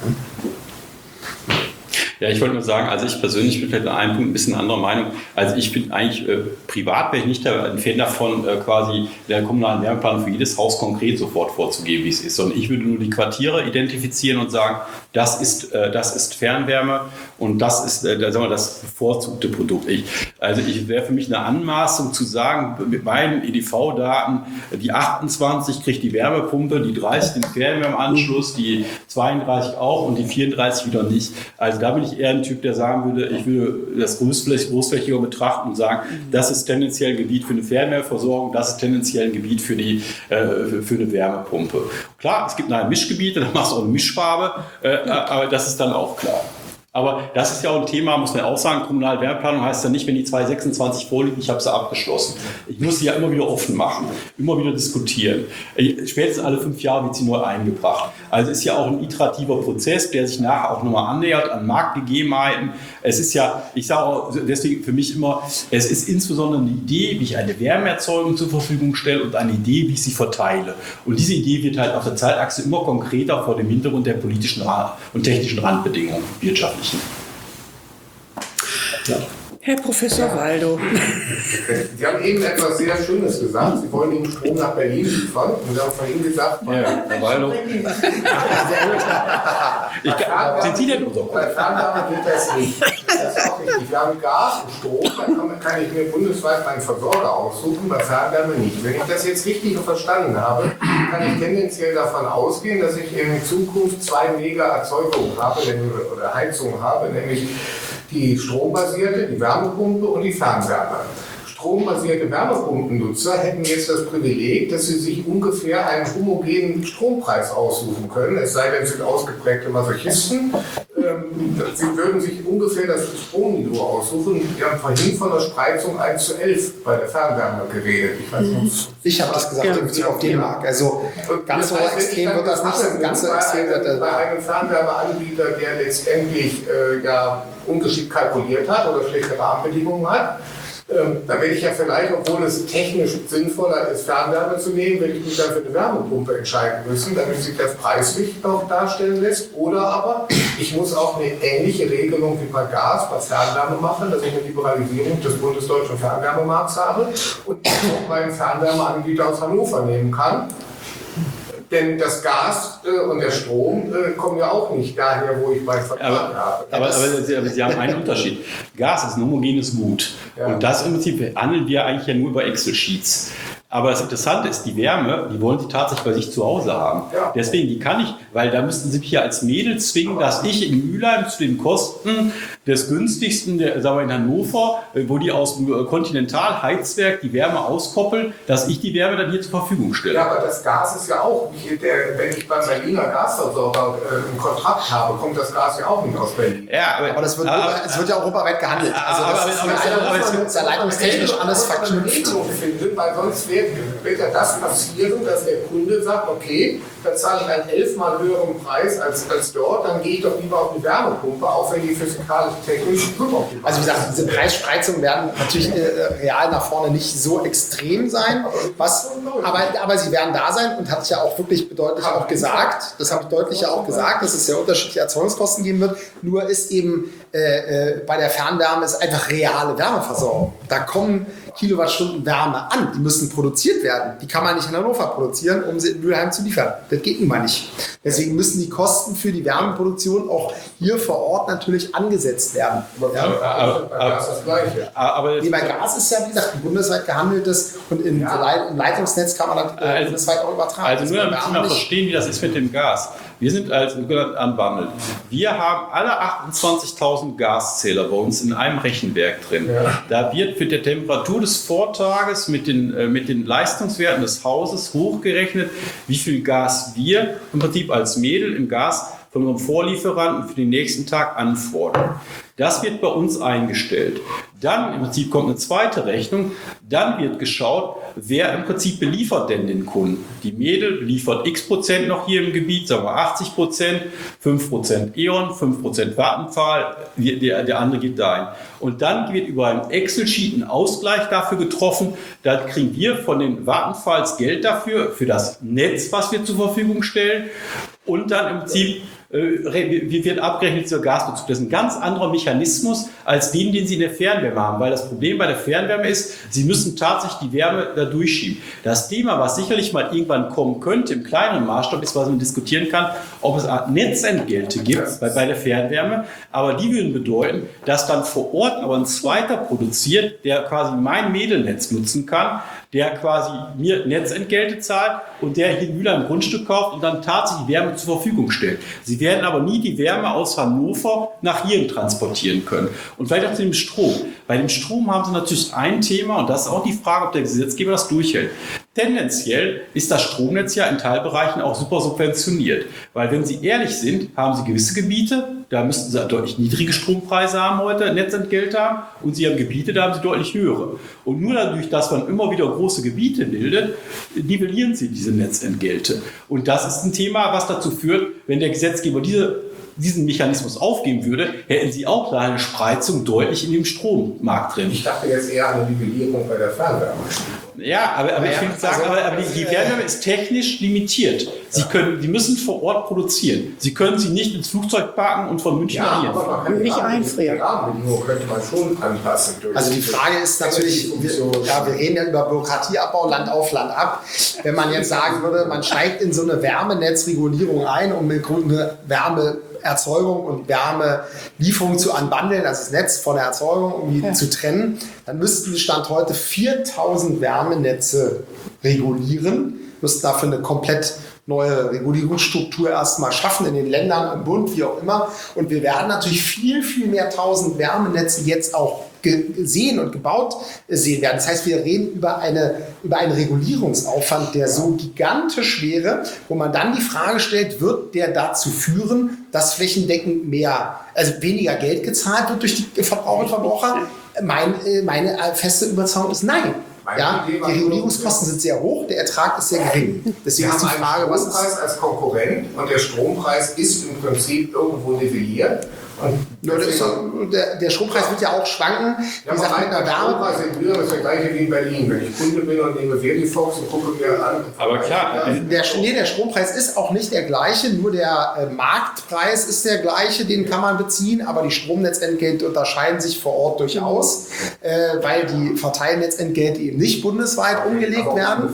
Ja, ich wollte nur sagen, also ich persönlich bin vielleicht an einem Punkt ein bisschen anderer Meinung. Also ich bin eigentlich, privat wäre ich nicht ein Fan davon, quasi der kommunalen Wärmeplanung für jedes Haus konkret sofort vorzugeben, wie es ist, sondern ich würde nur die Quartiere identifizieren und sagen, das ist Fernwärme und das ist sagen wir, das bevorzugte Produkt. Ich wäre für mich eine Anmaßung zu sagen, mit meinen EDV-Daten, die 28 kriegt die Wärmepumpe, die 30 den Fernwärmeanschluss, die 32 auch und die 34 wieder nicht. Also da bin ich eher ein Typ, der sagen würde, ich würde das großflächiger betrachten und sagen, das ist tendenziell ein Gebiet für eine Fernwärmeversorgung, das ist tendenziell ein Gebiet für eine Wärmepumpe. Klar, es gibt Mischgebiete, da machst du auch eine Mischfarbe, aber das ist dann auch klar. Aber das ist ja auch ein Thema, muss man auch sagen, kommunale Wärmeplanung heißt ja nicht, wenn die 226 vorliegen, ich habe sie abgeschlossen. Ich muss sie ja immer wieder offen machen, immer wieder diskutieren. Spätestens alle 5 Jahre wird sie neu eingebracht. Also ist ja auch ein iterativer Prozess, der sich nachher auch nochmal annähert an Marktgegebenheiten. Es ist ja, ich sage auch deswegen für mich immer, es ist insbesondere eine Idee, wie ich eine Wärmeerzeugung zur Verfügung stelle und eine Idee, wie ich sie verteile. Und diese Idee wird halt auf der Zeitachse immer konkreter vor dem Hintergrund der politischen und technischen Randbedingungen wirtschaftlich. Ja. Herr Professor Waldo. Sie haben eben etwas sehr Schönes gesagt. Sie wollen den Strom nach Berlin liefern. Und Sie haben vorhin gesagt, Herr Waldo. Sind Sie denn unser Kopf? Bei Fernwärme geht das nicht. Das ist auch richtig. Wir haben Gas und Strom, dann kann ich mir bundesweit meinen Versorger aussuchen, bei Fernwärme nicht. Wenn ich das jetzt richtig verstanden habe, kann ich tendenziell davon ausgehen, dass ich in Zukunft 2 Mega-Erzeugungen habe oder Heizungen habe, nämlich die strombasierte, die Wärmepumpe und die Fernwärme. Strombasierte Wärmepumpennutzer hätten jetzt das Privileg, dass sie sich ungefähr einen homogenen Strompreis aussuchen können, es sei denn, sie sind ausgeprägte Masochisten. Sie würden sich ungefähr das Stromniveau aussuchen. Wir haben vorhin von der Spreizung 1:11 bei der Fernwärme geredet. Ich habe das gesagt, ja, auf den Markt. Also ganz so extrem wird das nicht. Ganz so extrem wird das. Bei einem Fernwärmeanbieter, der letztendlich ungeschickt kalkuliert hat oder schlechte Rahmenbedingungen hat, da werde ich ja vielleicht, obwohl es technisch sinnvoller ist, Fernwärme zu nehmen, werde ich mich dann für eine Wärmepumpe entscheiden müssen, damit sich das preislich noch darstellen lässt. Oder aber ich muss auch eine ähnliche Regelung wie bei Gas, bei Fernwärme machen, dass ich eine Liberalisierung des bundesdeutschen Fernwärmemarkts habe und auch meinen Fernwärmeanbieter aus Hannover nehmen kann. Denn das Gas und der Strom kommen ja auch nicht daher, wo ich meinen Vertrag habe. Aber Sie haben einen Unterschied. Gas ist ein homogenes Gut. Ja. Und das im Prinzip handeln wir eigentlich ja nur über Excel-Sheets. Aber das Interessante ist, die Wärme, die wollen Sie tatsächlich bei sich zu Hause haben. Ja. Deswegen, die kann ich, weil da müssten Sie mich ja als Mädel zwingen, dass ich in Mülheim zu den Kosten des günstigsten, sagen wir in Hannover, wo die aus dem Kontinentalheizwerk die Wärme auskoppeln, dass ich die Wärme dann hier zur Verfügung stelle. Ja, aber das Gas ist ja auch nicht, wenn ich beim Berliner Gasversorger einen Kontrakt habe, kommt das Gas ja auch nicht aus Berlin. Ja, aber es wird ja europaweit gehandelt. Also das ist ja leitungstechnisch alles verknüpft. Weil sonst wird ja das passieren, dass der Kunde sagt, okay, da zahle ich einen 11-mal höheren Preis als dort, dann gehe ich doch lieber auf die Wärmepumpe, auch wenn die physikalisch technisch suboptimal. Also wie gesagt, diese Preisspreizungen werden natürlich real nach vorne nicht so extrem sein, aber sie werden da sein und hat es ja auch wirklich deutlich auch gesagt, das habe ich deutlich ja auch gesagt, dass es ja unterschiedliche Erzeugungskosten geben wird, nur ist eben bei der Fernwärme ist einfach reale Wärmeversorgung. Da kommen Kilowattstunden Wärme an, die müssen produziert werden. Die kann man nicht in Hannover produzieren, um sie in Mülheim zu liefern. Das geht nun mal nicht. Deswegen müssen die Kosten für die Wärmeproduktion auch hier vor Ort natürlich angesetzt werden. Aber das Gleiche. Bei Gas ist ja, wie gesagt, ein bundesweit gehandeltes und im Leitungsnetz kann man das bundesweit auch übertragen. Also nur damit Sie mal verstehen, wie das ist mit dem Gas. Wir sind als unbundelt. Wir haben alle 28.000 Gaszähler bei uns in einem Rechenwerk drin. Ja. Da wird für die Temperatur des Vortages mit den Leistungswerten des Hauses hochgerechnet, wie viel Gas wir im Prinzip als Mädel im Gas von unserem Vorlieferanten für den nächsten Tag anfordern. Das wird bei uns eingestellt. Dann im Prinzip kommt eine zweite Rechnung. Dann wird geschaut, wer im Prinzip beliefert denn den Kunden. Die Mädel beliefert x% noch hier im Gebiet, sagen wir 80%, 5% E.ON, 5% Vattenfall, der andere geht dahin. Und dann wird über einen Excel-Sheet ein Ausgleich dafür getroffen. Da kriegen wir von den Vattenfalls Geld dafür, für das Netz, was wir zur Verfügung stellen. Und dann im Prinzip wie wird abgerechnet dieser Gasbezug? Das ist ein ganz anderer Mechanismus als den Sie in der Fernwärme haben, weil das Problem bei der Fernwärme ist, Sie müssen tatsächlich die Wärme da durchschieben. Das Thema, was sicherlich mal irgendwann kommen könnte, im kleineren Maßstab ist, was man diskutieren kann, ob es Art Netzentgelte gibt bei der Fernwärme, aber die würden bedeuten, dass dann vor Ort aber ein zweiter produziert, der quasi mein Mädelnetz nutzen kann, der quasi mir Netzentgelte zahlt und der hier in Mühlheim ein Grundstück kauft und dann tatsächlich Wärme zur Verfügung stellt. Sie werden aber nie die Wärme aus Hannover nach hier transportieren können. Und vielleicht auch zu dem Strom. Bei dem Strom haben Sie natürlich ein Thema und das ist auch die Frage, ob der Gesetzgeber das durchhält. Tendenziell ist das Stromnetz ja in Teilbereichen auch super subventioniert. Weil wenn Sie ehrlich sind, haben Sie gewisse Gebiete, da müssten Sie deutlich niedrige Strompreise haben heute, Netzentgelte haben, und Sie haben Gebiete, da haben Sie deutlich höhere. Und nur dadurch, dass man immer wieder große Gebiete bildet, nivellieren Sie diese Netzentgelte. Und das ist ein Thema, was dazu führt, wenn der Gesetzgeber diesen Mechanismus aufgeben würde, hätten Sie auch da eine Spreizung deutlich in dem Strommarkt drin. Ich dachte jetzt eher an eine Nivellierung bei der Fernwärme. Ja, aber ich will sagen, aber die Fernwärme ist technisch limitiert. Sie müssen vor Ort produzieren. Sie können sie nicht ins Flugzeug parken und von München nach hier fahren. Nicht einfrieren. Die Rahmenbedingungen könnte man schon anpassen. Also die Frage ist natürlich, wir reden ja über Bürokratieabbau, Land auf, Land ab. Wenn man jetzt sagen würde, man steigt in so eine Wärmenetzregulierung ein, um eine Wärmeerzeugung und Wärmelieferung zu unbundeln, also das Netz von der Erzeugung irgendwie zu trennen, dann müssten wir Stand heute 4000 Wärmenetze regulieren, müssten dafür eine komplett neue Regulierungsstruktur erstmal schaffen in den Ländern, im Bund, wie auch immer. Und wir werden natürlich viel, viel mehr 1000 Wärmenetze jetzt auch gesehen und gebaut sehen werden. Das heißt, wir reden über einen Regulierungsaufwand, der so gigantisch wäre, wo man dann die Frage stellt, wird der dazu führen, dass flächendeckend weniger Geld gezahlt wird durch die Verbraucher und Verbraucher? Meine feste Überzeugung ist nein. Ja, die Regulierungskosten sind sehr hoch, der Ertrag ist sehr gering. Deswegen ist die Frage, was ist... Der Strompreis als Konkurrent und der Strompreis ist im Prinzip irgendwo nivelliert. Der Strompreis wird ja auch schwanken. Ja, wie gesagt, mit der Strompreis in Mühlheim ist der gleiche wie in Berlin. Wenn ich Kunde bin und nehme Verifox und gucke mir an. Aber klar. Der Strompreis ist auch nicht der gleiche, nur der Marktpreis ist der gleiche, den kann man beziehen, aber die Stromnetzentgelte unterscheiden sich vor Ort durchaus, weil die Verteilnetzentgelte eben nicht bundesweit umgelegt werden.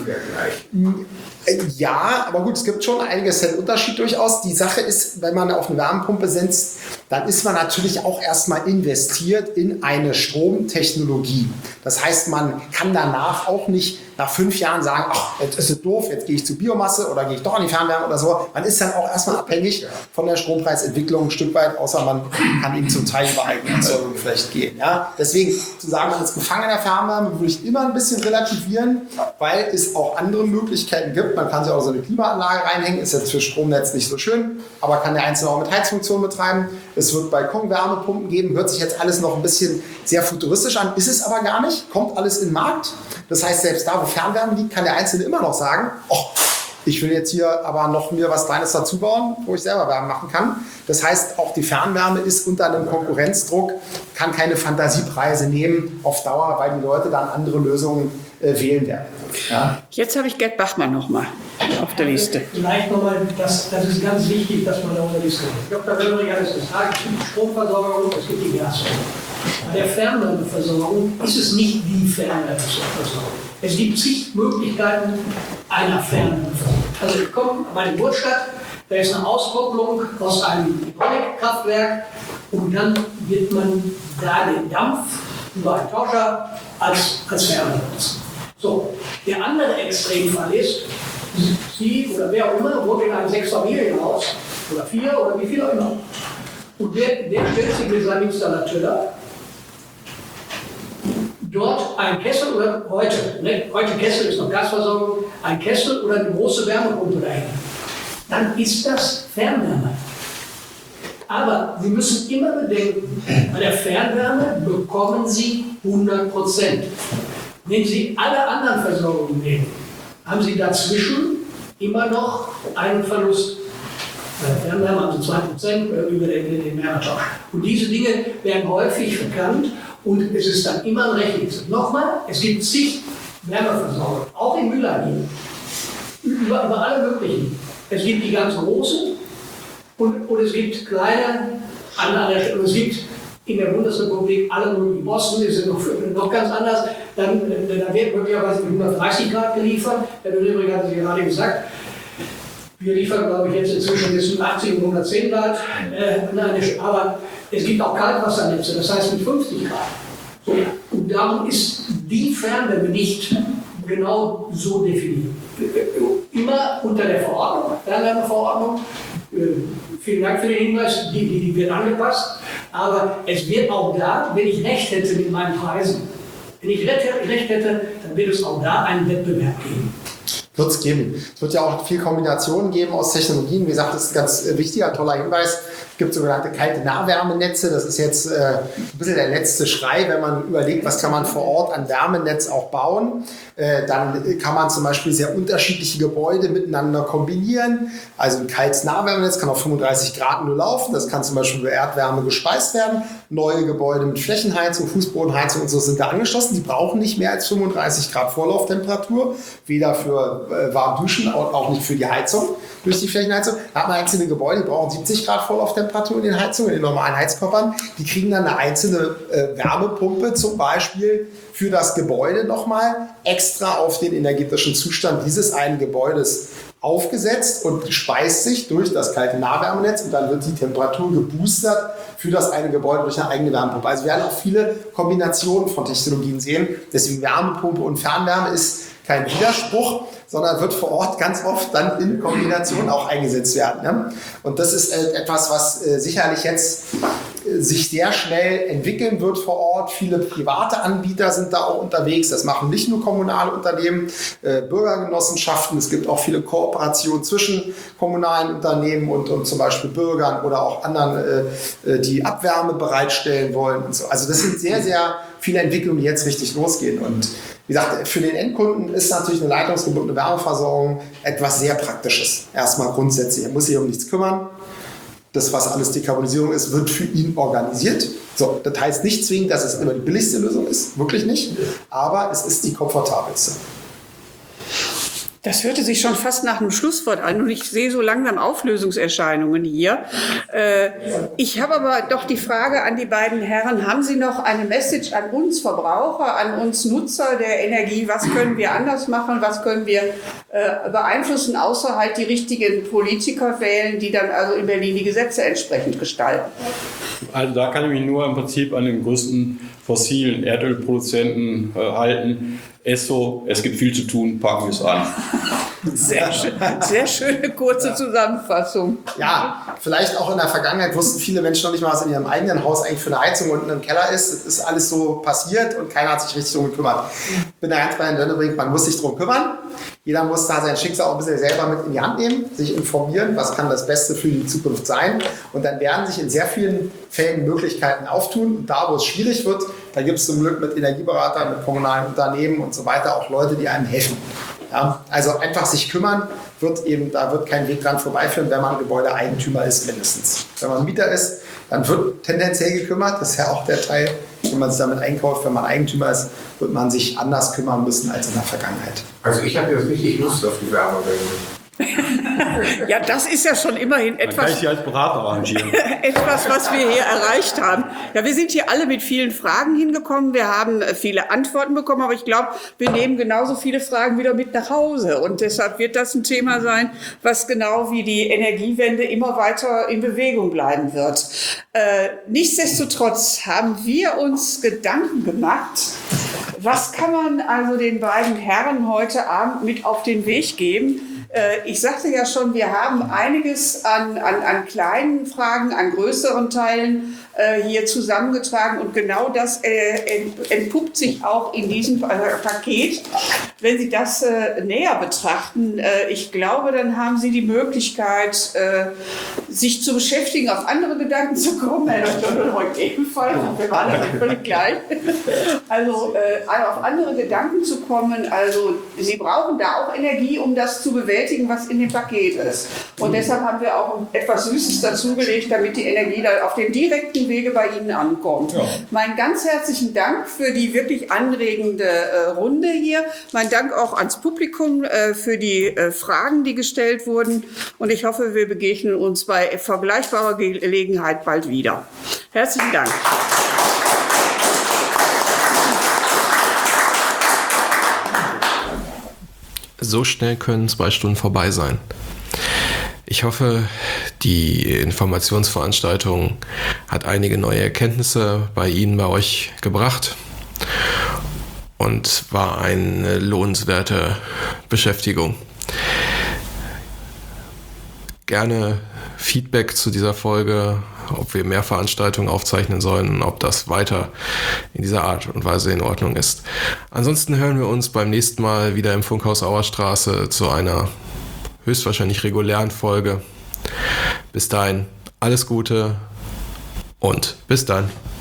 Ja, aber gut, es gibt schon einige Cent Unterschied durchaus. Die Sache ist, wenn man auf eine Wärmepumpe setzt, dann ist man natürlich auch erstmal investiert in eine Stromtechnologie. Das heißt, man kann danach auch nicht nach 5 Jahren sagen, ach, jetzt ist es doof, jetzt gehe ich zu Biomasse oder gehe ich doch an die Fernwärme oder so. Man ist dann auch erstmal abhängig von der Strompreisentwicklung ein Stück weit, außer man kann eben zum Teil über Eigenerzeugung vielleicht gehen. Ja? Deswegen zu sagen, man ist gefangen in der Fernwärme, würde ich immer ein bisschen relativieren, weil es auch andere Möglichkeiten gibt. Man kann sich auch so eine Klimaanlage reinhängen, ist jetzt für Stromnetz nicht so schön, aber kann der Einzelne auch mit Heizfunktion betreiben. Es wird Balkonwärmepumpen geben, hört sich jetzt alles noch ein bisschen sehr futuristisch an, ist es aber gar nicht, kommt alles in den Markt. Das heißt, selbst da, wo Fernwärme liegt, kann der Einzelne immer noch sagen, oh, ich will jetzt hier aber noch mir was Kleines dazu bauen, wo ich selber Wärme machen kann. Das heißt, auch die Fernwärme ist unter einem Konkurrenzdruck, kann keine Fantasiepreise nehmen auf Dauer, weil die Leute dann andere Lösungen wählen werden. Ja. Jetzt habe ich Gerd Bachmann nochmal auf der Liste. Vielleicht nochmal, das ist ganz wichtig, dass man darüber diskutiert. Dr. Wöllrich hat es gesagt, es gibt Stromversorgung, es gibt die Gasversorgung. Bei der Fernwärmeversorgung ist es nicht die Fernwärmeversorgung. Es gibt zig Möglichkeiten einer Fernwärmeversorgung. Also ich komme bei der Geburtsstadt, da ist eine Auskopplung aus einem Hydraulikkraftwerk und dann wird man da den Dampf über einen Tauscher als Fernwärme nutzen. So, der andere Extremfall ist, Sie oder wer auch immer wohnt in einem 6-Familienhaus oder 4 oder wie viel auch immer. Und der stellt sich mit seinem Installateur dort ein Kessel oder heute Kessel ist noch Gasversorgung, ein Kessel oder eine große Wärmepumpe dahin. Dann ist das Fernwärme. Aber Sie müssen immer bedenken, bei der Fernwärme bekommen Sie 100%. Wenn Sie alle anderen Versorgungen nehmen, haben Sie dazwischen immer noch einen Verlust. Bei der Fernwärme haben Sie 2% über den Wärmetausch. Und diese Dinge werden häufig verkannt und es ist dann immer ein Rechnungsweg. Nochmal, es gibt zig Wärmeversorger, auch in Mülheim, über alle möglichen. Es gibt die ganz großen und es gibt kleine an der Stelle. Es gibt in der Bundesrepublik alle möglichen. Boston ist noch ganz anders. Da wird möglicherweise mit 130 Grad geliefert. Der Betrieb hat es gerade gesagt. Wir liefern, glaube ich, jetzt inzwischen zwischen 80 und 110 Grad. Aber es gibt auch Kaltwassernetze, das heißt mit 50 Grad. So, und darum ist die Fernwärme nicht genau so definiert. Immer unter der Verordnung, Fernwärmeverordnung. Vielen Dank für den Hinweis, die wird angepasst. Aber es wird auch da, wenn ich recht hätte mit meinen Preisen, wenn ich recht hätte, dann wird es auch da einen Wettbewerb geben. Wird es geben. Es wird ja auch viel Kombinationen geben aus Technologien. Wie gesagt, das ist ein ganz wichtiger, toller Hinweis. Es gibt sogenannte kalte Nahwärmenetze. Das ist jetzt ein bisschen der letzte Schrei, wenn man überlegt, was kann man vor Ort an Wärmenetz auch bauen. Dann kann man zum Beispiel sehr unterschiedliche Gebäude miteinander kombinieren. Also ein kaltes Nahwärmenetz kann auf 35 Grad nur laufen. Das kann zum Beispiel über Erdwärme gespeist werden. Neue Gebäude mit Flächenheizung, Fußbodenheizung und so sind da angeschlossen. Die brauchen nicht mehr als 35 Grad Vorlauftemperatur. Weder für warm duschen, auch nicht für die Heizung durch die Flächenheizung. Da hat man einzelne Gebäude, die brauchen 70 Grad Vorlauftemperatur in den Heizungen, in den normalen Heizkörpern. Die kriegen dann eine einzelne Wärmepumpe zum Beispiel für das Gebäude nochmal extra auf den energetischen Zustand dieses einen Gebäudes aufgesetzt und speist sich durch das kalte Nahwärmenetz und dann wird die Temperatur geboostert für das eine Gebäude durch eine eigene Wärmepumpe. Also wir werden auch viele Kombinationen von Technologien sehen. Deswegen Wärmepumpe und Fernwärme ist kein Widerspruch, sondern wird vor Ort ganz oft dann in Kombination auch eingesetzt werden. Ne? Und das ist etwas, was sicherlich jetzt sich sehr schnell entwickeln wird vor Ort. Viele private Anbieter sind da auch unterwegs. Das machen nicht nur kommunale Unternehmen, Bürgergenossenschaften. Es gibt auch viele Kooperationen zwischen kommunalen Unternehmen und zum Beispiel Bürgern oder auch anderen, die Abwärme bereitstellen wollen. Und so. Also das sind sehr, sehr viele Entwicklungen, die jetzt richtig losgehen. Und wie gesagt, für den Endkunden ist natürlich eine leitungsgebundene Wärmeversorgung etwas sehr Praktisches. Erstmal grundsätzlich, er muss sich um nichts kümmern. Das, was alles Dekarbonisierung ist, wird für ihn organisiert. So, das heißt nicht zwingend, dass es immer die billigste Lösung ist, wirklich nicht, aber es ist die komfortabelste. Das hörte sich schon fast nach einem Schlusswort an und ich sehe so langsam Auflösungserscheinungen hier. Ich habe aber doch die Frage an die beiden Herren, haben Sie noch eine Message an uns Verbraucher, an uns Nutzer der Energie? Was können wir anders machen? Was können wir beeinflussen, außer halt die richtigen Politiker wählen, die dann also in Berlin die Gesetze entsprechend gestalten? Also da kann ich mich nur im Prinzip an den größten fossilen Erdölproduzenten halten. Esso, es gibt viel zu tun, packen wir es an. Sehr schöne kurze Zusammenfassung. Ja, vielleicht auch in der Vergangenheit wussten viele Menschen noch nicht mal, was in ihrem eigenen Haus eigentlich für eine Heizung unten im Keller ist. Es ist alles so passiert und keiner hat sich richtig darum gekümmert. Ich bin da ganz bei Herrn Dönnebrink, man muss sich darum kümmern. Jeder muss da sein Schicksal auch ein bisschen selber mit in die Hand nehmen, sich informieren, was kann das Beste für die Zukunft sein. Und dann werden sich in sehr vielen Fällen Möglichkeiten auftun. Und da, wo es schwierig wird, da gibt es zum Glück mit Energieberatern, mit kommunalen Unternehmen und so weiter auch Leute, die einem helfen. Ja, also einfach sich kümmern, da wird kein Weg dran vorbeiführen, wenn man Gebäudeeigentümer ist mindestens. Wenn man Mieter ist, dann wird tendenziell gekümmert. Das ist ja auch der Teil, wenn man sich damit einkauft. Wenn man Eigentümer ist, wird man sich anders kümmern müssen als in der Vergangenheit. Also ich habe jetzt richtig Lust auf die Wärmewende. Ja, das ist ja schon immerhin etwas. Dann kann ich Sie als Berater arrangieren. Etwas, was wir hier erreicht haben. Ja, wir sind hier alle mit vielen Fragen hingekommen. Wir haben viele Antworten bekommen, aber ich glaube, wir nehmen genauso viele Fragen wieder mit nach Hause. Und deshalb wird das ein Thema sein, was genau wie die Energiewende immer weiter in Bewegung bleiben wird. Nichtsdestotrotz haben wir uns Gedanken gemacht, was kann man also den beiden Herren heute Abend mit auf den Weg geben? Ich sagte ja schon, wir haben einiges an kleinen Fragen, an größeren Teilen hier zusammengetragen. Und genau das entpuppt sich auch in diesem Paket. Wenn Sie das näher betrachten, ich glaube, dann haben Sie die Möglichkeit, sich zu beschäftigen, auf andere Gedanken zu kommen. Herr Dr. heute ebenfalls, wir waren da völlig gleich. Also auf andere Gedanken zu kommen. Also Sie brauchen da auch Energie, um das zu bewältigen, was in dem Paket ist. Und deshalb haben wir auch etwas Süßes dazugelegt, damit die Energie da auf dem direkten Wege bei Ihnen ankommt. Ja. Meinen ganz herzlichen Dank für die wirklich anregende Runde hier. Mein Dank auch ans Publikum für die Fragen, die gestellt wurden. Und ich hoffe, wir begegnen uns bei vergleichbarer Gelegenheit bald wieder. Herzlichen Dank. So schnell können 2 Stunden vorbei sein. Ich hoffe, die Informationsveranstaltung hat einige neue Erkenntnisse bei Ihnen, bei euch gebracht und war eine lohnenswerte Beschäftigung. Gerne Feedback zu dieser Folge, ob wir mehr Veranstaltungen aufzeichnen sollen und ob das weiter in dieser Art und Weise in Ordnung ist. Ansonsten hören wir uns beim nächsten Mal wieder im Funkhaus Auerstraße zu einer höchstwahrscheinlich regulären Folge. Bis dahin alles Gute und bis dann.